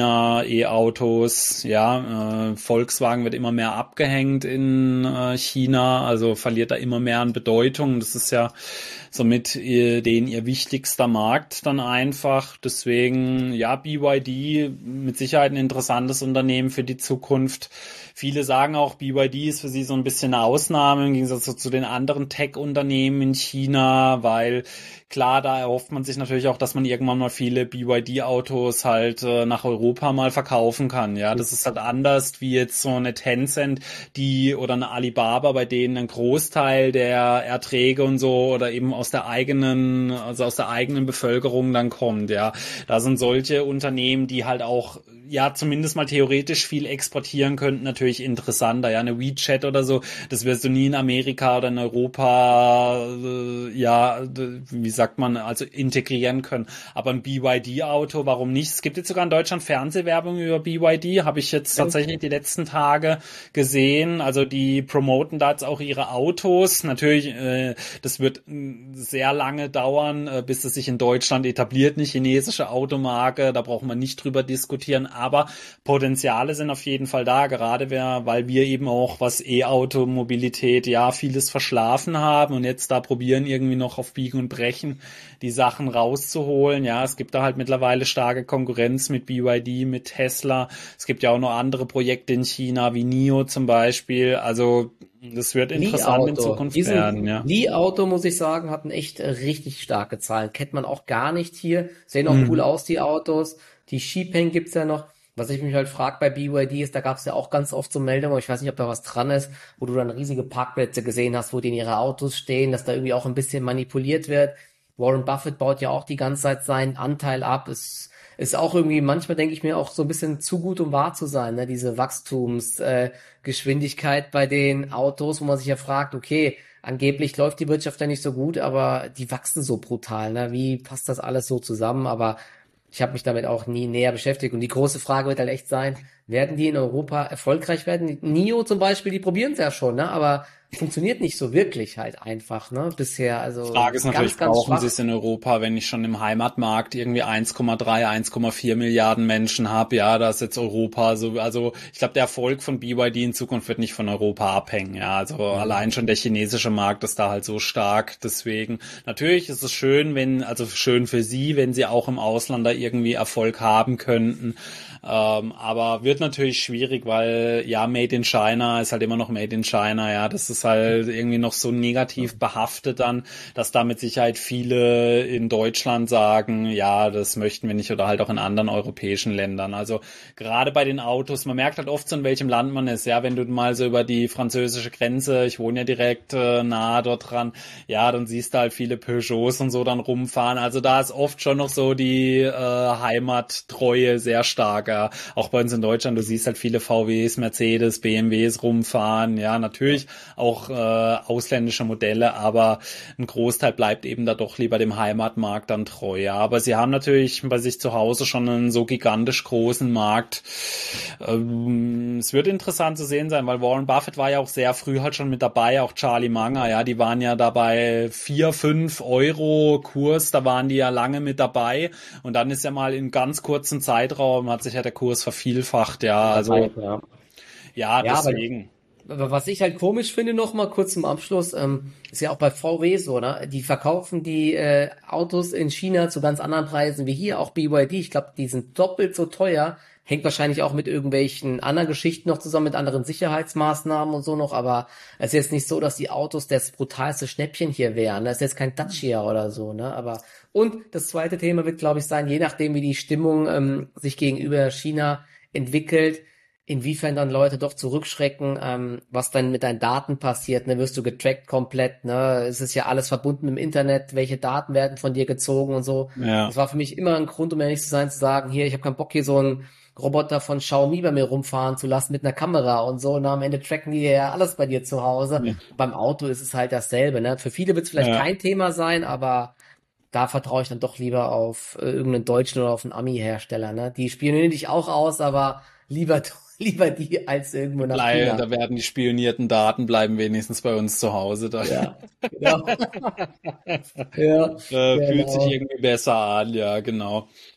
China, E-Autos, ja, Volkswagen wird immer mehr abgehängt in China, also verliert da immer mehr an Bedeutung. Das ist ja somit ihr wichtigster Markt dann einfach. Deswegen, ja, BYD mit Sicherheit ein interessantes Unternehmen für die Zukunft. Viele sagen auch, BYD ist für sie so ein bisschen eine Ausnahme im Gegensatz zu den anderen Tech-Unternehmen in China, weil klar, da erhofft man sich natürlich auch, dass man irgendwann mal viele BYD-Autos halt nach Europa mal verkaufen kann. Ja, das ist halt anders wie jetzt so eine Tencent, die oder eine Alibaba, bei denen ein Großteil der Erträge und so oder eben aus der eigenen Bevölkerung dann kommt. Ja, da sind solche Unternehmen, die halt auch ja zumindest mal theoretisch viel exportieren könnten, natürlich interessanter. Ja, eine WeChat oder so, das wirst du nie in Amerika oder in Europa wie sagt man, also integrieren können. Aber ein BYD-Auto, warum nicht? Es gibt jetzt sogar in Deutschland Fernsehwerbung über BYD, habe ich jetzt tatsächlich die letzten Tage gesehen. Also die promoten da jetzt auch ihre Autos. Natürlich, das wird sehr lange dauern, bis es sich in Deutschland etabliert, eine chinesische Automarke. Da brauchen wir nicht drüber diskutieren. Aber Potenziale sind auf jeden Fall da, gerade weil wir eben auch, was E-Auto-Mobilität, ja, vieles verschlafen haben und jetzt da probieren irgendwie noch auf Biegen und Brechen die Sachen rauszuholen. Ja, es gibt da halt mittlerweile starke Konkurrenz mit BYD, mit Tesla. Es gibt ja auch noch andere Projekte in China, wie NIO zum Beispiel. Also das wird interessant in Zukunft werden, ja. Li-Auto, muss ich sagen, hatten echt richtig starke Zahlen. Kennt man auch gar nicht hier. Sehen auch cool aus, die Autos. Die Xpeng gibt's ja noch. Was ich mich halt frage bei BYD ist, da gab's ja auch ganz oft so Meldungen, ich weiß nicht, ob da was dran ist, wo du dann riesige Parkplätze gesehen hast, wo die in ihre Autos stehen, dass da irgendwie auch ein bisschen manipuliert wird. Warren Buffett baut ja auch die ganze Zeit seinen Anteil ab. Es ist auch irgendwie, manchmal denke ich mir auch so ein bisschen zu gut, um wahr zu sein, ne? Diese Wachstumsgeschwindigkeit bei den Autos, wo man sich ja fragt, okay, angeblich läuft die Wirtschaft ja nicht so gut, aber die wachsen so brutal, ne? Wie passt das alles so zusammen? Aber ich habe mich damit auch nie näher beschäftigt. Und die große Frage wird halt echt sein, werden die in Europa erfolgreich werden? NIO zum Beispiel, die probieren es ja schon, ne? Aber funktioniert nicht so wirklich halt einfach, ne? Bisher, also Frage ist natürlich, ganz brauchen schwach. sie es in Europa, wenn ich schon im Heimatmarkt irgendwie 1,3, 1,4 Milliarden Menschen habe, ja, da ist jetzt Europa so, also ich glaube, der Erfolg von BYD in Zukunft wird nicht von Europa abhängen, ja, also allein schon der chinesische Markt ist da halt so stark, deswegen natürlich ist es schön, also schön für sie, wenn sie auch im Ausland da irgendwie Erfolg haben könnten, aber wird natürlich schwierig, weil ja, Made in China ist halt immer noch Made in China, ja, das ist halt irgendwie noch so negativ behaftet dann, dass da mit Sicherheit viele in Deutschland sagen, ja, das möchten wir nicht oder halt auch in anderen europäischen Ländern. Also gerade bei den Autos, man merkt halt oft so, in welchem Land man ist, ja, wenn du mal so über die französische Grenze, ich wohne ja direkt nahe dort dran, ja, dann siehst du halt viele Peugeots und so dann rumfahren, also da ist oft schon noch so die Heimattreue sehr stark, ja. Auch bei uns in Deutschland, du siehst halt viele VWs, Mercedes, BMWs rumfahren, ja, natürlich auch ausländische Modelle, aber ein Großteil bleibt eben da doch lieber dem Heimatmarkt dann treu, ja. Aber sie haben natürlich bei sich zu Hause schon einen so gigantisch großen Markt. Es wird interessant zu sehen sein, weil Warren Buffett war ja auch sehr früh halt schon mit dabei, auch Charlie Munger, ja, die waren ja dabei 4, 5 Euro Kurs, da waren die ja lange mit dabei und dann ist ja mal in ganz kurzen Zeitraum hat sich ja der Kurs vervielfacht, ja, also ja, deswegen. Aber was ich halt komisch finde, noch mal kurz zum Abschluss, ist ja auch bei VW so, ne? Die verkaufen die Autos in China zu ganz anderen Preisen wie hier, auch BYD. Ich glaube, die sind doppelt so teuer. Hängt wahrscheinlich auch mit irgendwelchen anderen Geschichten noch zusammen, mit anderen Sicherheitsmaßnahmen und so noch. Aber es ist jetzt nicht so, dass die Autos das brutalste Schnäppchen hier wären. Das ist jetzt kein Dacia oder so, ne? Aber und das zweite Thema wird, glaube ich, sein, je nachdem, wie die Stimmung sich gegenüber China entwickelt, inwiefern dann Leute doch zurückschrecken, was dann mit deinen Daten passiert, ne, wirst du getrackt komplett, ne, es ist ja alles verbunden im Internet, welche Daten werden von dir gezogen und so. Ja. Das war für mich immer ein Grund, um ehrlich zu sein, zu sagen, hier, ich habe keinen Bock, hier so einen Roboter von Xiaomi bei mir rumfahren zu lassen mit einer Kamera und so, und am Ende tracken die ja alles bei dir zu Hause. Ja. Beim Auto ist es halt dasselbe, ne, für viele wird es vielleicht kein Thema sein, aber da vertraue ich dann doch lieber auf irgendeinen deutschen oder auf einen Ami-Hersteller, ne, die spionieren dich auch aus, aber lieber die als irgendwo nach China. Da werden die spionierten Daten bleiben wenigstens bei uns zu Hause. Da. Ja, genau. Ja, Fühlt genau. sich irgendwie besser an, ja, genau.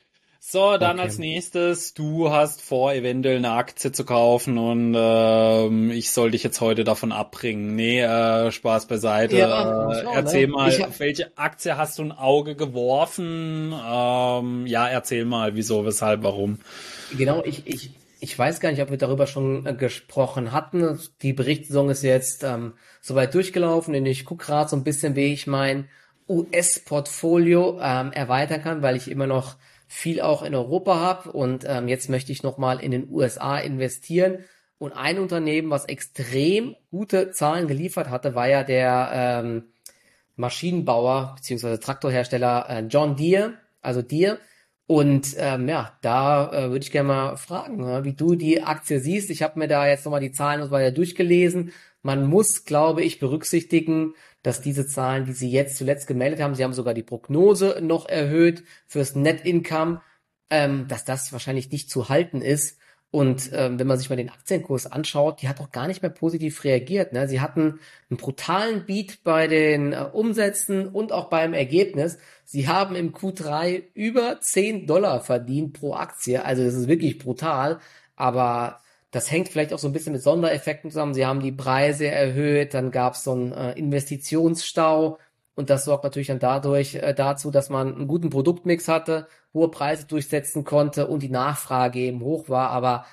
So, dann als Okay. nächstes, du hast vor, eventuell eine Aktie zu kaufen und ich soll dich jetzt heute davon abbringen. Nee, Spaß beiseite. Ja, mal schauen, Erzähl ne? Ich mal, habe auf welche Aktie hast du ein Auge geworfen? Ja, erzähl mal, wieso, weshalb, warum. Genau, ich weiß gar nicht, ob wir darüber schon gesprochen hatten. Die Berichtssaison ist jetzt soweit durchgelaufen und ich gucke gerade so ein bisschen, wie ich mein US-Portfolio erweitern kann, weil ich immer noch viel auch in Europa habe und jetzt möchte ich nochmal in den USA investieren. Und ein Unternehmen, was extrem gute Zahlen geliefert hatte, war ja der Maschinenbauer beziehungsweise Traktorhersteller John Deere, also Deere. Und ja, da würde ich gerne mal fragen, wie du die Aktie siehst. Ich habe mir da jetzt nochmal die Zahlen und so weiter durchgelesen. Man muss, glaube ich, berücksichtigen, dass diese Zahlen, die sie jetzt zuletzt gemeldet haben, sie haben sogar die Prognose noch erhöht fürs Net Income, dass das wahrscheinlich nicht zu halten ist. Und wenn man sich mal den Aktienkurs anschaut, die hat auch gar nicht mehr positiv reagiert. Ne? Sie hatten einen brutalen Beat bei den Umsätzen und auch beim Ergebnis. Sie haben im Q3 über $10 verdient pro Aktie. Also das ist wirklich brutal. Aber das hängt vielleicht auch so ein bisschen mit Sondereffekten zusammen. Sie haben die Preise erhöht, dann gab es so einen Investitionsstau. Und das sorgt natürlich dann dadurch dazu, dass man einen guten Produktmix hatte, hohe Preise durchsetzen konnte und die Nachfrage eben hoch war. Aber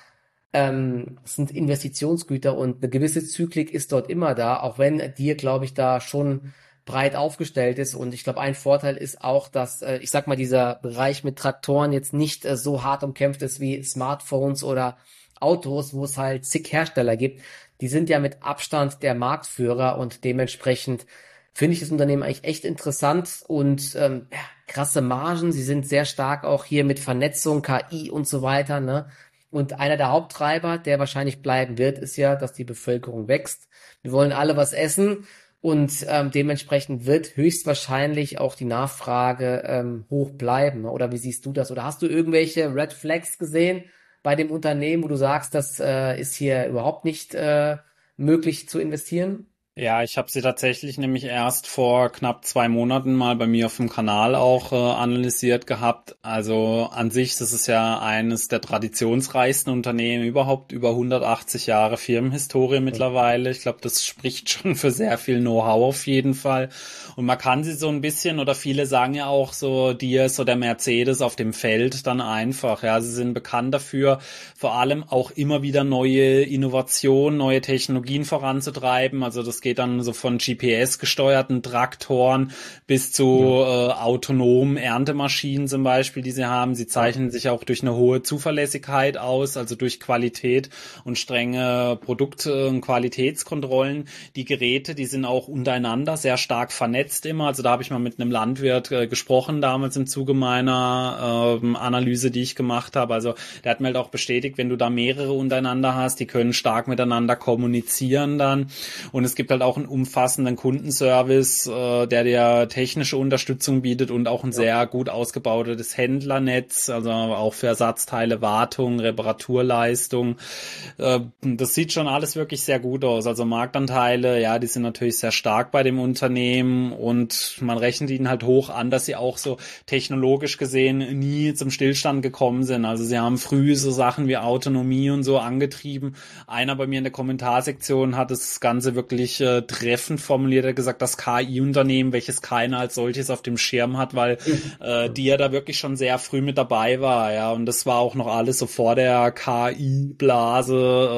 es sind Investitionsgüter und eine gewisse Zyklik ist dort immer da, auch wenn dir, glaube ich, da schon breit aufgestellt ist. Und ich glaube, ein Vorteil ist auch, dass, ich sag mal, dieser Bereich mit Traktoren jetzt nicht so hart umkämpft ist wie Smartphones oder Autos, wo es halt zig Hersteller gibt. Die sind ja mit Abstand der Marktführer und dementsprechend finde ich das Unternehmen eigentlich echt interessant und ja, krasse Margen. Sie sind sehr stark auch hier mit Vernetzung, KI und so weiter, ne? Und einer der Haupttreiber, der wahrscheinlich bleiben wird, ist ja, dass die Bevölkerung wächst. Wir wollen alle was essen und dementsprechend wird höchstwahrscheinlich auch die Nachfrage hoch bleiben. Oder wie siehst du das? Oder hast du irgendwelche Red Flags gesehen bei dem Unternehmen, wo du sagst, das ist hier überhaupt nicht möglich zu investieren? Ja, ich habe sie tatsächlich nämlich erst vor knapp 2 Monaten mal bei mir auf dem Kanal auch analysiert gehabt. Also an sich, das ist ja eines der traditionsreichsten Unternehmen überhaupt, über 180 Jahre Firmenhistorie mittlerweile. Ich glaube, das spricht schon für sehr viel Know-how auf jeden Fall. Und man kann sie so ein bisschen, oder viele sagen ja auch so, die ist so der Mercedes auf dem Feld dann einfach. Ja, sie sind bekannt dafür, vor allem auch immer wieder neue Innovationen, neue Technologien voranzutreiben. Also das geht dann so von GPS-gesteuerten Traktoren bis zu Ja. autonomen Erntemaschinen zum Beispiel, die sie haben. Sie zeichnen sich auch durch eine hohe Zuverlässigkeit aus, also durch Qualität und strenge Produkt- und Qualitätskontrollen. Die Geräte, die sind auch untereinander sehr stark vernetzt immer. Also da habe ich mal mit einem Landwirt gesprochen, damals im Zuge meiner Analyse, die ich gemacht habe. Also der hat mir halt auch bestätigt, wenn du da mehrere untereinander hast, die können stark miteinander kommunizieren dann. Und es gibt halt auch einen umfassenden Kundenservice, der dir technische Unterstützung bietet und auch ein Ja. sehr gut ausgebautes Händlernetz, also auch für Ersatzteile, Wartung, Reparaturleistung. Das sieht schon alles wirklich sehr gut aus. Also Marktanteile, ja, die sind natürlich sehr stark bei dem Unternehmen und man rechnet ihnen halt hoch an, dass sie auch so technologisch gesehen nie zum Stillstand gekommen sind. Also sie haben früh so Sachen wie Autonomie und so angetrieben. Einer bei mir in der Kommentarsektion hat das Ganze wirklich treffend formuliert. Er hat gesagt, das KI-Unternehmen, welches keiner als solches auf dem Schirm hat, weil die ja da wirklich schon sehr früh mit dabei war, ja. Und das war auch noch alles so vor der KI-Blase,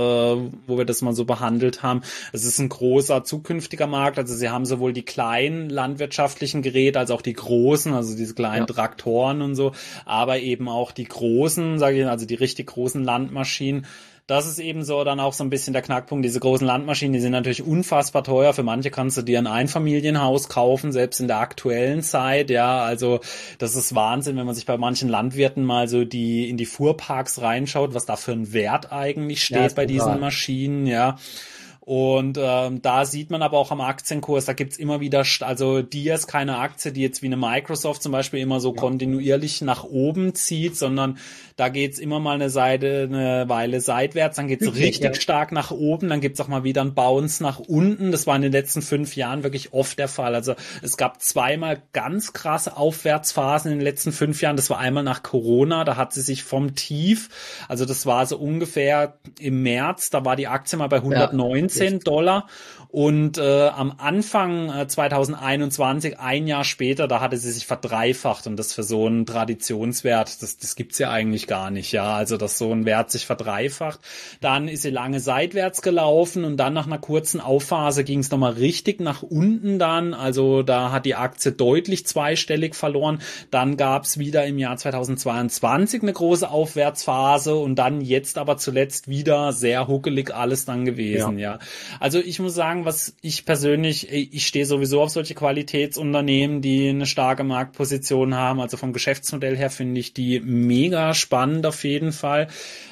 wo wir das mal so behandelt haben. Es ist ein großer zukünftiger Markt. Also sie haben sowohl die kleinen landwirtschaftlichen Geräte als auch die großen, also diese kleinen Ja. Traktoren und so, aber eben auch die großen, sage ich, also die richtig großen Landmaschinen. Das ist eben so dann auch so ein bisschen der Knackpunkt. Diese großen Landmaschinen, die sind natürlich unfassbar teuer. Für manche kannst du dir ein Einfamilienhaus kaufen, selbst in der aktuellen Zeit. Ja, also das ist Wahnsinn, wenn man sich bei manchen Landwirten mal so in die Fuhrparks reinschaut, was da für ein Wert eigentlich Ja, steht ist bei diesen brutal. Maschinen. Ja. Und da sieht man aber auch am Aktienkurs, da gibt's immer wieder, also Dir ist keine Aktie, die jetzt wie eine Microsoft zum Beispiel immer so kontinuierlich nach oben zieht, sondern da geht's immer mal eine Weile seitwärts, dann geht's richtig stark nach oben, dann gibt's auch mal wieder einen Bounce nach unten. Das war in den letzten 5 Jahren wirklich oft der Fall. Also es gab zweimal ganz krasse Aufwärtsphasen in den letzten 5 Jahren. Das war einmal nach Corona, da hat sie sich vom Tief, also das war so ungefähr im März, da war die Aktie mal bei 119 Dollar. Und am Anfang 2021, ein Jahr später, da hatte sie sich verdreifacht, und das für so einen Traditionswert, das gibt's ja eigentlich gar nicht, ja, also dass so ein Wert sich verdreifacht. Dann ist sie lange seitwärts gelaufen, und dann nach einer kurzen Aufphase ging es nochmal richtig nach unten dann, also da hat die Aktie deutlich zweistellig verloren. Dann gab's wieder im Jahr 2022 eine große Aufwärtsphase, und dann jetzt aber zuletzt wieder sehr huckelig alles dann gewesen, ja. Also ich muss sagen, was ich persönlich, ich stehe sowieso auf solche Qualitätsunternehmen, die eine starke Marktposition haben. Also vom Geschäftsmodell her finde ich die mega spannend auf jeden Fall.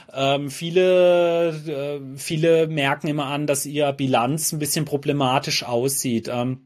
Viele merken immer an, dass ihr Bilanz ein bisschen problematisch aussieht.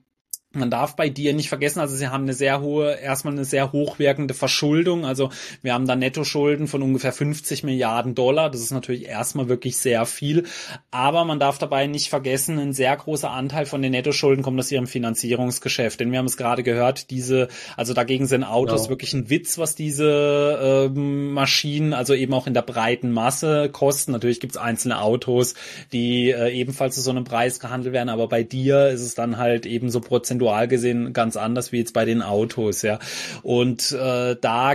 Man darf bei Dir nicht vergessen, also sie haben erstmal eine sehr hochwirkende Verschuldung. Also wir haben da Nettoschulden von ungefähr 50 Milliarden Dollar. Das ist natürlich erstmal wirklich sehr viel. Aber man darf dabei nicht vergessen, ein sehr großer Anteil von den Nettoschulden kommt aus ihrem Finanzierungsgeschäft. Denn wir haben es gerade gehört, also dagegen sind Autos wirklich ein Witz, was diese Maschinen, also eben auch in der breiten Masse kosten. Natürlich gibt es einzelne Autos, die ebenfalls zu so einem Preis gehandelt werden. Aber bei Dir ist es dann halt eben so prozentual gesehen ganz anders wie jetzt bei den Autos, ja. Und da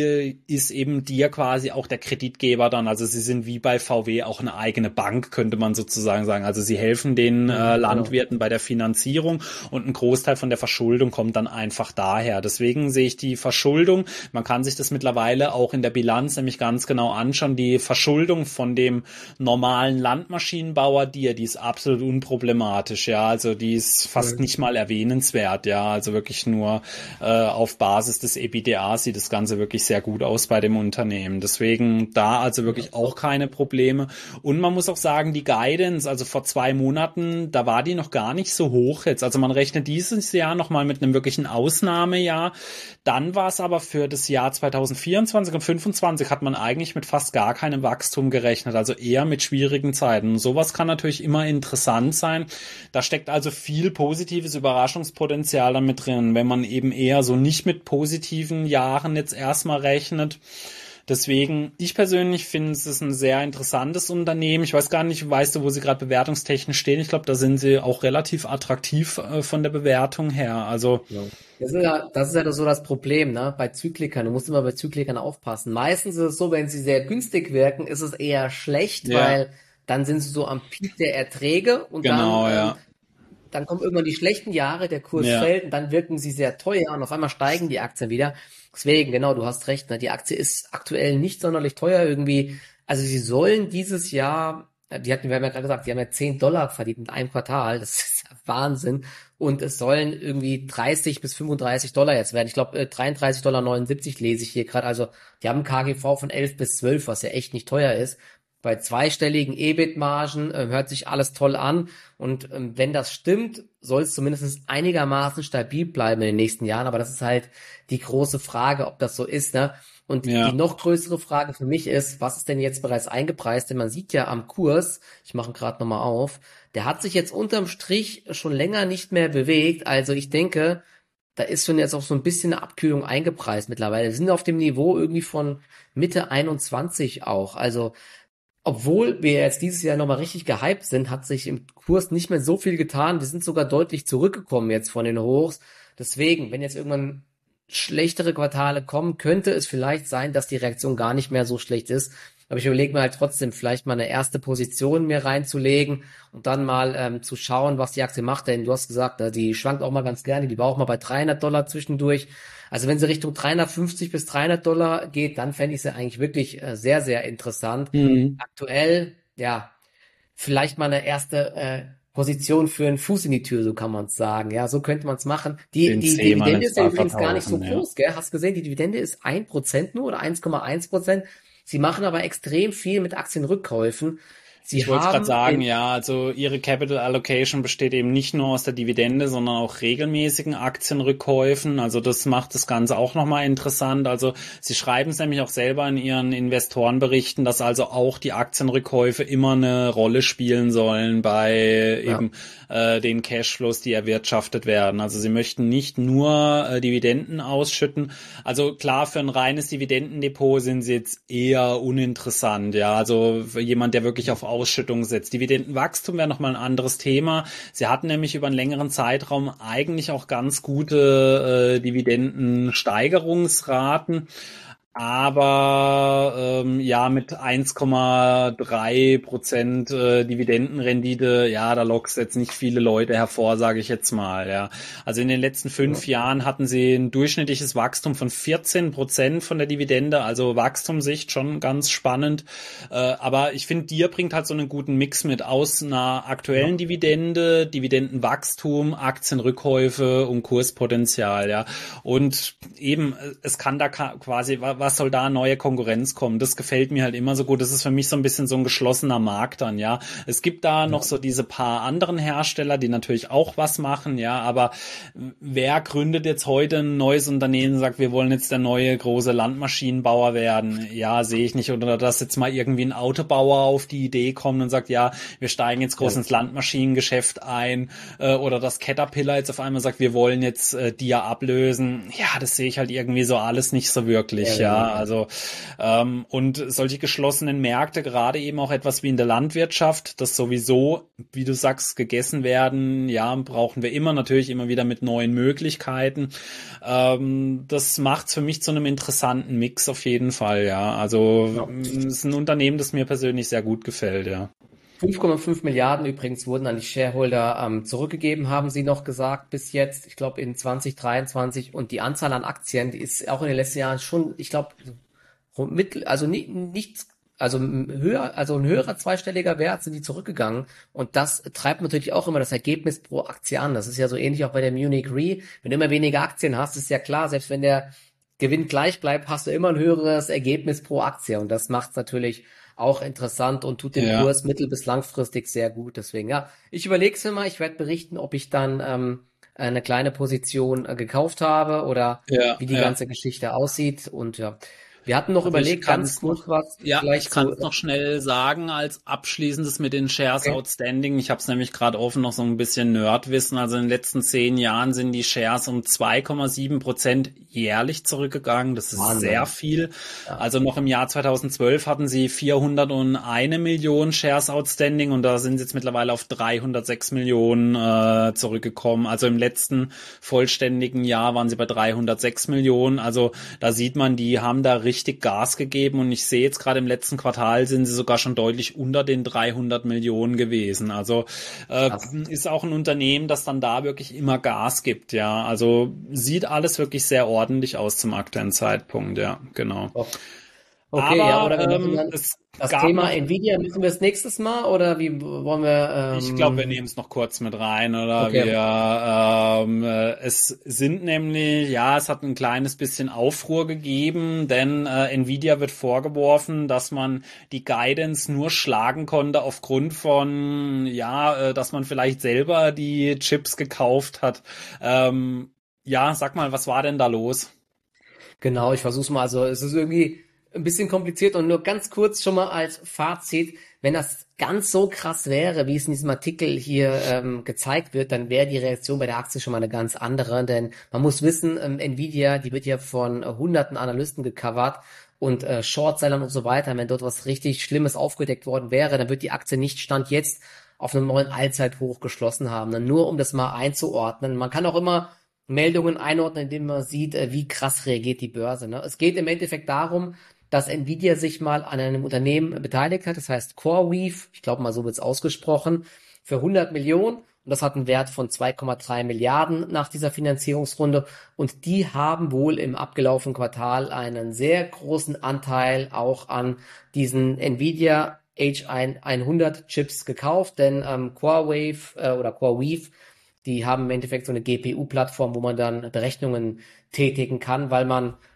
ist eben Dir quasi auch der Kreditgeber dann, also sie sind wie bei VW auch eine eigene Bank, könnte man sozusagen sagen. Also sie helfen den Landwirten bei der Finanzierung, und ein Großteil von der Verschuldung kommt dann einfach daher. Deswegen sehe ich die Verschuldung, man kann sich das mittlerweile auch in der Bilanz nämlich ganz genau anschauen, die Verschuldung von dem normalen Landmaschinenbauer Dir, die ist absolut unproblematisch, ja. Also die ist fast nicht mal erwähnenswert, ja, also wirklich nur auf Basis des EBITDA sieht das Ganze wirklich sehr gut aus bei dem Unternehmen. Deswegen da also wirklich auch keine Probleme. Und man muss auch sagen, die Guidance, also vor 2 Monaten, da war die noch gar nicht so hoch jetzt. Also man rechnet dieses Jahr nochmal mit einem wirklichen Ausnahmejahr. Dann war es aber für das Jahr 2024 und 2025 hat man eigentlich mit fast gar keinem Wachstum gerechnet, also eher mit schwierigen Zeiten. Und sowas kann natürlich immer interessant sein. Da steckt also viel positives Überraschungspotenzial dann mit drin, wenn man eben eher so nicht mit positiven Jahren jetzt erstmal rechnet. Deswegen, ich persönlich finde, es ist ein sehr interessantes Unternehmen. Ich weiß gar nicht, weißt du, wo sie gerade bewertungstechnisch stehen? Ich glaube, da sind sie auch relativ attraktiv von der Bewertung her. Also Das ist ja so das Problem, ne? Bei Zyklikern. Du musst immer bei Zyklikern aufpassen. Meistens ist es so, wenn sie sehr günstig wirken, ist es eher schlecht, weil dann sind sie so am Peak der Erträge, und dann kommen irgendwann die schlechten Jahre, der Kurs fällt, und dann wirken sie sehr teuer, und auf einmal steigen die Aktien wieder. Deswegen, genau, du hast recht, ne? Die Aktie ist aktuell nicht sonderlich teuer irgendwie. Also sie sollen dieses Jahr, wir haben ja gerade gesagt, die haben ja 10 Dollar verdient in einem Quartal. Das ist ja Wahnsinn. Und es sollen irgendwie 30 bis 35 Dollar jetzt werden. Ich glaube, 33,79 lese ich hier gerade. Also die haben ein KGV von 11 bis 12, was ja echt nicht teuer ist. Bei zweistelligen EBIT-Margen hört sich alles toll an, und wenn das stimmt, soll es zumindest einigermaßen stabil bleiben in den nächsten Jahren, aber das ist halt die große Frage, ob das so ist, ne? Und die noch größere Frage für mich ist, was ist denn jetzt bereits eingepreist? Denn man sieht ja am Kurs, ich mache ihn gerade nochmal auf, der hat sich jetzt unterm Strich schon länger nicht mehr bewegt, also ich denke, da ist schon jetzt auch so ein bisschen eine Abkühlung eingepreist mittlerweile. Wir sind auf dem Niveau irgendwie von Mitte 21 auch, also obwohl wir jetzt dieses Jahr nochmal richtig gehypt sind, hat sich im Kurs nicht mehr so viel getan. Wir sind sogar deutlich zurückgekommen jetzt von den Hochs. Deswegen, wenn jetzt irgendwann schlechtere Quartale kommen, könnte es vielleicht sein, dass die Reaktion gar nicht mehr so schlecht ist. Aber ich überlege mir halt trotzdem, vielleicht mal eine erste Position mir reinzulegen und dann mal zu schauen, was die Aktie macht. Denn du hast gesagt, die schwankt auch mal ganz gerne, die war auch mal bei 300 Dollar zwischendurch. Also wenn sie Richtung 350 bis 300 Dollar geht, dann fände ich sie eigentlich wirklich sehr, sehr interessant. Aktuell, ja, vielleicht mal eine erste Position für einen Fuß in die Tür, so kann man es sagen. Ja, so könnte man es machen. Die Dividende ist ja übrigens gar nicht so groß, gell? Hast du gesehen, die Dividende ist 1% nur oder 1,1%. Sie machen aber extrem viel mit Aktienrückkäufen. Sie Ich wollte gerade haben sagen, ja, also Ihre Capital Allocation besteht eben nicht nur aus der Dividende, sondern auch regelmäßigen Aktienrückkäufen. Also das macht das Ganze auch nochmal interessant. Also Sie schreiben es nämlich auch selber in Ihren Investorenberichten, dass also auch die Aktienrückkäufe immer eine Rolle spielen sollen bei ja, eben den Cashflows, die erwirtschaftet werden. Also Sie möchten nicht nur Dividenden ausschütten. Also klar, für ein reines Dividendendepot sind Sie jetzt eher uninteressant. Ja, also für jemand, der wirklich auf Ausschüttung setzt. Dividendenwachstum wäre nochmal ein anderes Thema. Sie hatten nämlich über einen längeren Zeitraum eigentlich auch ganz gute Dividendensteigerungsraten. Aber ja, mit 1,3% Dividendenrendite, ja, da lockst jetzt nicht viele Leute hervor, sage ich jetzt mal. Ja, also in den letzten ja, 5 Jahren hatten sie ein durchschnittliches Wachstum von 14% von der Dividende, also Wachstumssicht schon ganz spannend. Aber ich finde, dir bringt halt so einen guten Mix mit aus einer aktuellen ja. Dividende, Dividendenwachstum, Aktienrückkäufe und Kurspotenzial. Ja, und eben, es kann da quasi, was soll da neue Konkurrenz kommen? Das gefällt mir halt immer so gut. Das ist für mich so ein bisschen so ein geschlossener Markt dann, ja. Es gibt da noch Ja. so diese paar anderen Hersteller, die natürlich auch was machen, ja, aber wer gründet jetzt heute ein neues Unternehmen und sagt, wir wollen jetzt der neue große Landmaschinenbauer werden? Ja, sehe ich nicht. Oder dass jetzt mal irgendwie ein Autobauer auf die Idee kommt und sagt, ja, wir steigen jetzt groß ins Landmaschinengeschäft ein, oder dass Caterpillar jetzt auf einmal sagt, wir wollen jetzt Dia ablösen. Ja, das sehe ich halt irgendwie so alles nicht so wirklich, Sehr ja. wenig, ja. Also und solche geschlossenen Märkte, gerade eben auch etwas wie in der Landwirtschaft, das sowieso, wie du sagst, gegessen werden, ja, brauchen wir immer natürlich immer wieder mit neuen Möglichkeiten. Das macht's für mich zu einem interessanten Mix auf jeden Fall, ja. Also Ja. es ist ein Unternehmen, das mir persönlich sehr gut gefällt, ja. 5,5 Milliarden übrigens wurden an die Shareholder zurückgegeben, haben sie noch gesagt, bis jetzt, ich glaube in 2023. Und die Anzahl an Aktien, die ist auch in den letzten Jahren schon, ich glaube, also nicht, also höher, also ein höherer zweistelliger Wert sind die zurückgegangen. Und das treibt natürlich auch immer das Ergebnis pro Aktie an. Das ist ja so ähnlich auch bei der Munich Re. Wenn du immer weniger Aktien hast, ist ja klar, selbst wenn der Gewinn gleich bleibt, hast du immer ein höheres Ergebnis pro Aktie. Und das macht es natürlich auch interessant und tut dem Ja, Kurs mittel- bis langfristig sehr gut. Deswegen, ja, ich überlege es mir mal. Ich werde berichten, ob ich dann eine kleine Position gekauft habe oder ja, wie die ja. ganze Geschichte aussieht. Und ja, wir hatten noch Also ich überlegt, kann ganz es noch, kurz was ja, vielleicht ich kann zu. es noch schnell sagen als abschließendes mit den Shares Okay, outstanding. Ich habe es nämlich gerade offen noch so ein bisschen Nerdwissen. Also in den letzten 10 Jahren sind die Shares um 2,7% jährlich zurückgegangen. Das ist sehr Wahnsinn. viel. Ja, Also noch im Jahr 2012 hatten sie 401 Millionen Shares outstanding und da sind sie jetzt mittlerweile auf 306 Millionen zurückgekommen. Also im letzten vollständigen Jahr waren sie bei 306 Millionen. Also da sieht man, die haben da richtig Gas gegeben und ich sehe jetzt gerade im letzten Quartal sind sie sogar schon deutlich unter den 300 Millionen gewesen. Also krass. ist auch ein Unternehmen, das dann da wirklich immer Gas gibt, ja. Also sieht alles wirklich sehr ordentlich aus zum aktuellen Zeitpunkt, ja, genau. Top. Okay, ja, Aber oder wir machen dann es das gab Thema noch, Nvidia, machen wir das nächstes Mal oder wie wollen wir, ich glaube, wir nehmen es noch kurz mit rein, oder okay, es sind nämlich, ja, es hat ein kleines bisschen Aufruhr gegeben, denn Nvidia wird vorgeworfen, dass man die Guidance nur schlagen konnte aufgrund von, ja, dass man vielleicht selber die Chips gekauft hat. Ja, sag mal, was war denn da los? genau, ich versuch's mal. Also es ist irgendwie ein bisschen kompliziert und nur ganz kurz schon mal als Fazit, wenn das ganz so krass wäre, wie es in diesem Artikel hier gezeigt wird, dann wäre die Reaktion bei der Aktie schon mal eine ganz andere, denn man muss wissen, Nvidia, die wird ja von hunderten Analysten gecovert und Shortsellern und so weiter. Wenn dort was richtig Schlimmes aufgedeckt worden wäre, dann wird die Aktie nicht Stand jetzt auf einem neuen Allzeithoch geschlossen haben. Dann nur um das mal einzuordnen. Man kann auch immer Meldungen einordnen, indem man sieht, wie krass reagiert die Börse. Ne? Es geht im Endeffekt darum, dass Nvidia sich mal an einem Unternehmen beteiligt hat, das heißt CoreWeave, ich glaube mal so wird's ausgesprochen, für 100 Millionen. Und das hat einen Wert von 2,3 Milliarden nach dieser Finanzierungsrunde. Und die haben wohl im abgelaufenen Quartal einen sehr großen Anteil auch an diesen Nvidia H100 Chips gekauft, denn CoreWeave oder CoreWeave, die haben im Endeffekt so eine GPU-Plattform, wo man dann Berechnungen tätigen kann, weil man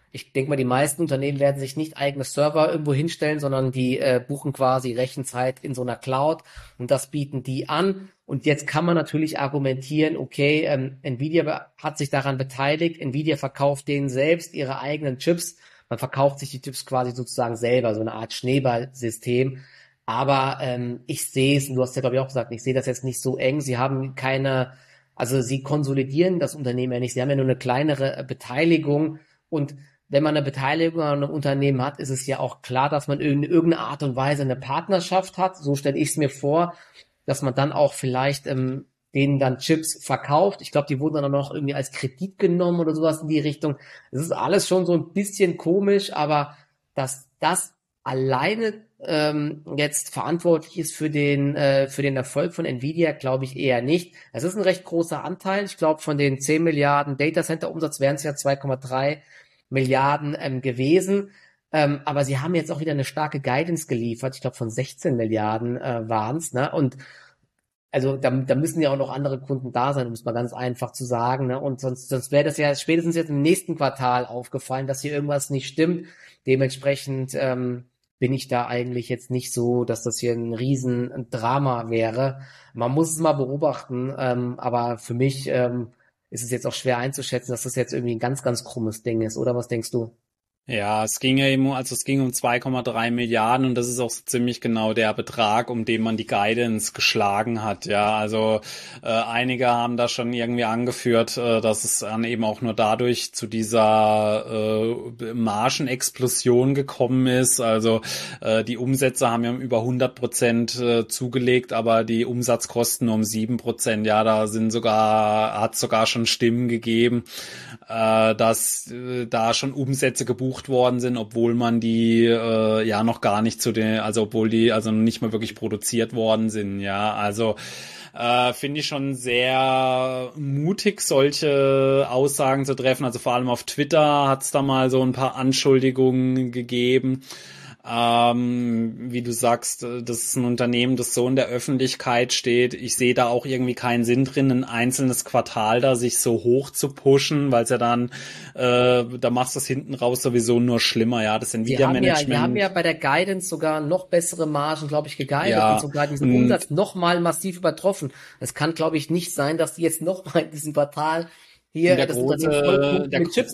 Ich denke mal, die meisten Unternehmen werden sich nicht eigene Server irgendwo hinstellen, sondern die buchen quasi Rechenzeit in so einer Cloud und das bieten die an. Und jetzt kann man natürlich argumentieren, okay, Nvidia hat sich daran beteiligt, Nvidia verkauft denen selbst ihre eigenen Chips. Man verkauft sich die Chips quasi sozusagen selber, so eine Art Schneeballsystem. Aber ich sehe es, und du hast ja glaube ich auch gesagt, ich sehe das jetzt nicht so eng. Sie haben keine, also sie konsolidieren das Unternehmen ja nicht. Sie haben ja nur eine kleinere Beteiligung. Und wenn man eine Beteiligung an einem Unternehmen hat, ist es ja auch klar, dass man in irgendeiner Art und Weise eine Partnerschaft hat. So stelle ich es mir vor, dass man dann auch vielleicht denen dann Chips verkauft. Ich glaube, die wurden dann auch noch irgendwie als Kredit genommen oder sowas in die Richtung. Es ist alles schon so ein bisschen komisch, aber dass das alleine jetzt verantwortlich ist für den Erfolg von Nvidia, glaube ich eher nicht. Es ist ein recht großer Anteil. Ich glaube, von den 10 Milliarden Datacenter-Umsatz wären es ja 2,3 Milliarden gewesen. Aber sie haben jetzt auch wieder eine starke Guidance geliefert. Ich glaube, von 16 Milliarden waren es. Ne? Und also da müssen ja auch noch andere Kunden da sein, um es mal ganz einfach zu sagen. Ne? Und sonst wäre das ja spätestens jetzt im nächsten Quartal aufgefallen, dass hier irgendwas nicht stimmt. Dementsprechend bin ich da eigentlich jetzt nicht so, dass das hier ein Riesendrama wäre. Man muss es mal beobachten, aber für mich ist es jetzt auch schwer einzuschätzen, dass das jetzt irgendwie ein ganz, ganz krummes Ding ist, oder was denkst du? Ja, es ging ja eben, also es ging um 2,3 Milliarden und das ist auch so ziemlich genau der Betrag, um den man die Guidance geschlagen hat. Ja, also einige haben da schon irgendwie angeführt, dass es dann eben auch nur dadurch zu dieser Margenexplosion gekommen ist. Also die Umsätze haben ja um über 100% zugelegt, aber die Umsatzkosten nur um 7%. Ja, hat sogar schon Stimmen gegeben, dass da schon Umsätze gebucht worden sind, obwohl man die ja noch gar nicht obwohl die also nicht mal wirklich produziert worden sind. Ja, also finde ich schon sehr mutig, solche Aussagen zu treffen. Also vor allem auf Twitter hat es da mal so ein paar Anschuldigungen gegeben. Wie du sagst, das ist ein Unternehmen, das so in der Öffentlichkeit steht. Ich sehe da auch irgendwie keinen Sinn drin, ein einzelnes Quartal da sich so hoch zu pushen, weil es ja dann, da machst du es hinten raus sowieso nur schlimmer. Ja, das Die haben Nvidia-Management. ja bei der Guidance sogar noch bessere Margen, glaube ich, geguidet und Ja, sogar diesen und Umsatz nochmal massiv übertroffen. Es kann, glaube ich, nicht sein, dass die jetzt nochmal in diesem Quartal hier der das Unternehmen vollpumpen der mit Chips.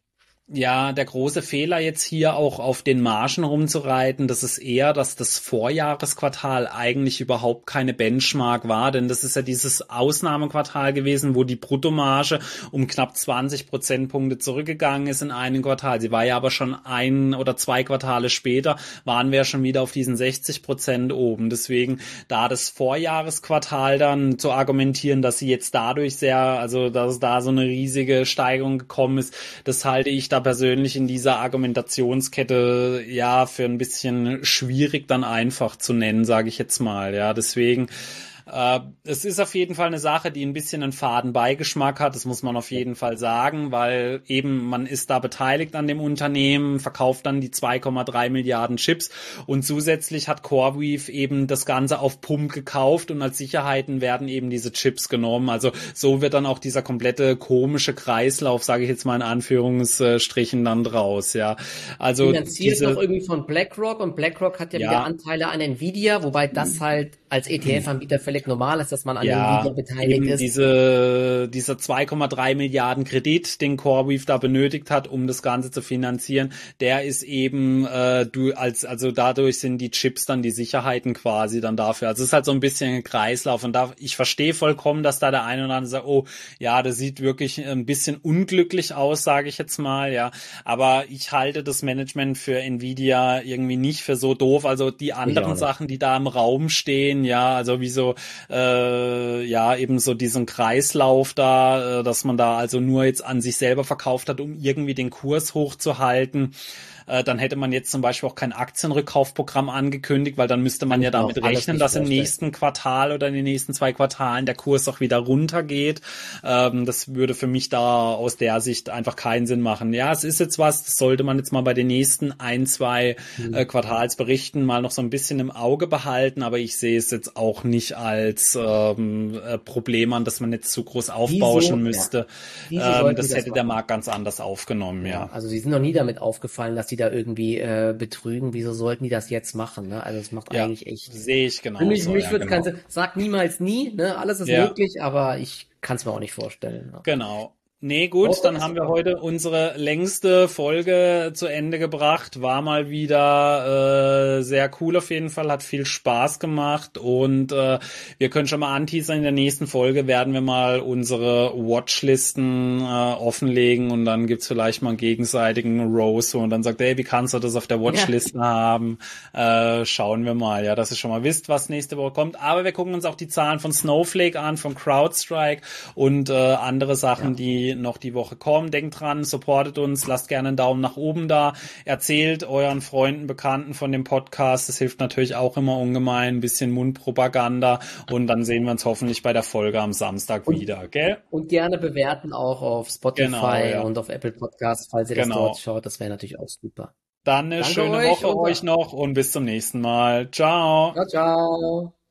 Ja, der große Fehler jetzt hier auch auf den Margen rumzureiten, das ist eher, dass das Vorjahresquartal eigentlich überhaupt keine Benchmark war, denn das ist ja dieses Ausnahmequartal gewesen, wo die Bruttomarge um knapp 20 Prozentpunkte zurückgegangen ist in einem Quartal. Sie war ja aber schon 1 oder 2 Quartale später, waren wir ja schon wieder auf diesen 60% oben. Deswegen, da das Vorjahresquartal dann zu argumentieren, dass sie jetzt dadurch dass da so eine riesige Steigerung gekommen ist, das halte ich da persönlich in dieser Argumentationskette ja für ein bisschen schwierig dann einfach zu nennen, sage ich jetzt mal. Ja, deswegen es ist auf jeden Fall eine Sache, die ein bisschen einen faden Beigeschmack hat, das muss man auf jeden Fall sagen, weil eben man ist da beteiligt an dem Unternehmen, verkauft dann die 2,3 Milliarden Chips und zusätzlich hat CoreWeave eben das Ganze auf Pump gekauft und als Sicherheiten werden eben diese Chips genommen. Also so wird dann auch dieser komplette komische Kreislauf, sage ich jetzt mal in Anführungsstrichen, dann draus. Ja, also Finanziert noch irgendwie von BlackRock und BlackRock hat ja wieder Anteile an Nvidia, wobei das halt als ETF-Anbieter völlig normal ist, dass man an Nvidia beteiligt eben ist. dieser 2,3 Milliarden Kredit, den CoreWeave da benötigt hat, um das Ganze zu finanzieren, der ist eben also dadurch sind die Chips dann die Sicherheiten quasi dann dafür. Also es ist halt so ein bisschen ein Kreislauf und ich verstehe vollkommen, dass da der eine oder andere sagt, oh ja, das sieht wirklich ein bisschen unglücklich aus, sage ich jetzt mal, ja. Aber ich halte das Management für Nvidia irgendwie nicht für so doof. Also die anderen Sachen, die da im Raum stehen, ja, also wie so eben so diesen Kreislauf da, dass man da also nur jetzt an sich selber verkauft hat, um irgendwie den Kurs hochzuhalten. Dann hätte man jetzt zum Beispiel auch kein Aktienrückkaufprogramm angekündigt, weil dann müsste man ja damit rechnen, dass im nächsten Quartal oder in den nächsten 2 Quartalen der Kurs auch wieder runtergeht. Das würde für mich da aus der Sicht einfach keinen Sinn machen. Ja, es ist jetzt das sollte man jetzt mal bei den nächsten 1, 2 Quartalsberichten mal noch so ein bisschen im Auge behalten, aber ich sehe es jetzt auch nicht als Problem an, dass man jetzt zu groß aufbauschen müsste. Das hätte der Markt ganz anders aufgenommen, ja. Also sie sind noch nie damit aufgefallen, dass die da irgendwie betrügen. Wieso sollten die das jetzt machen? Ne? Also es macht eigentlich echt. Sehe ich genau. Für mich wird genau. Sag niemals nie, ne? Alles ist möglich, aber ich kann es mir auch nicht vorstellen. Ne? Genau. Nee, gut, dann haben wir heute unsere längste Folge zu Ende gebracht. War mal wieder sehr cool auf jeden Fall, hat viel Spaß gemacht und wir können schon mal anteasern, in der nächsten Folge werden wir mal unsere Watchlisten offenlegen und dann gibt's vielleicht mal einen gegenseitigen Roast und dann sagt, hey, wie kannst du das auf der Watchliste haben? Schauen wir mal, ja, dass ihr schon mal wisst, was nächste Woche kommt. Aber wir gucken uns auch die Zahlen von Snowflake an, von CrowdStrike und andere Sachen, die noch die Woche kommen. Denkt dran, supportet uns, lasst gerne einen Daumen nach oben da, erzählt euren Freunden, Bekannten von dem Podcast, das hilft natürlich auch immer ungemein, ein bisschen Mundpropaganda und dann sehen wir uns hoffentlich bei der Folge am Samstag wieder, gell? Und gerne bewerten auch auf Spotify und auf Apple Podcasts, falls ihr das dort schaut, das wäre natürlich auch super. Dann eine schöne Woche euch noch und bis zum nächsten Mal. Ciao. Ciao, ciao.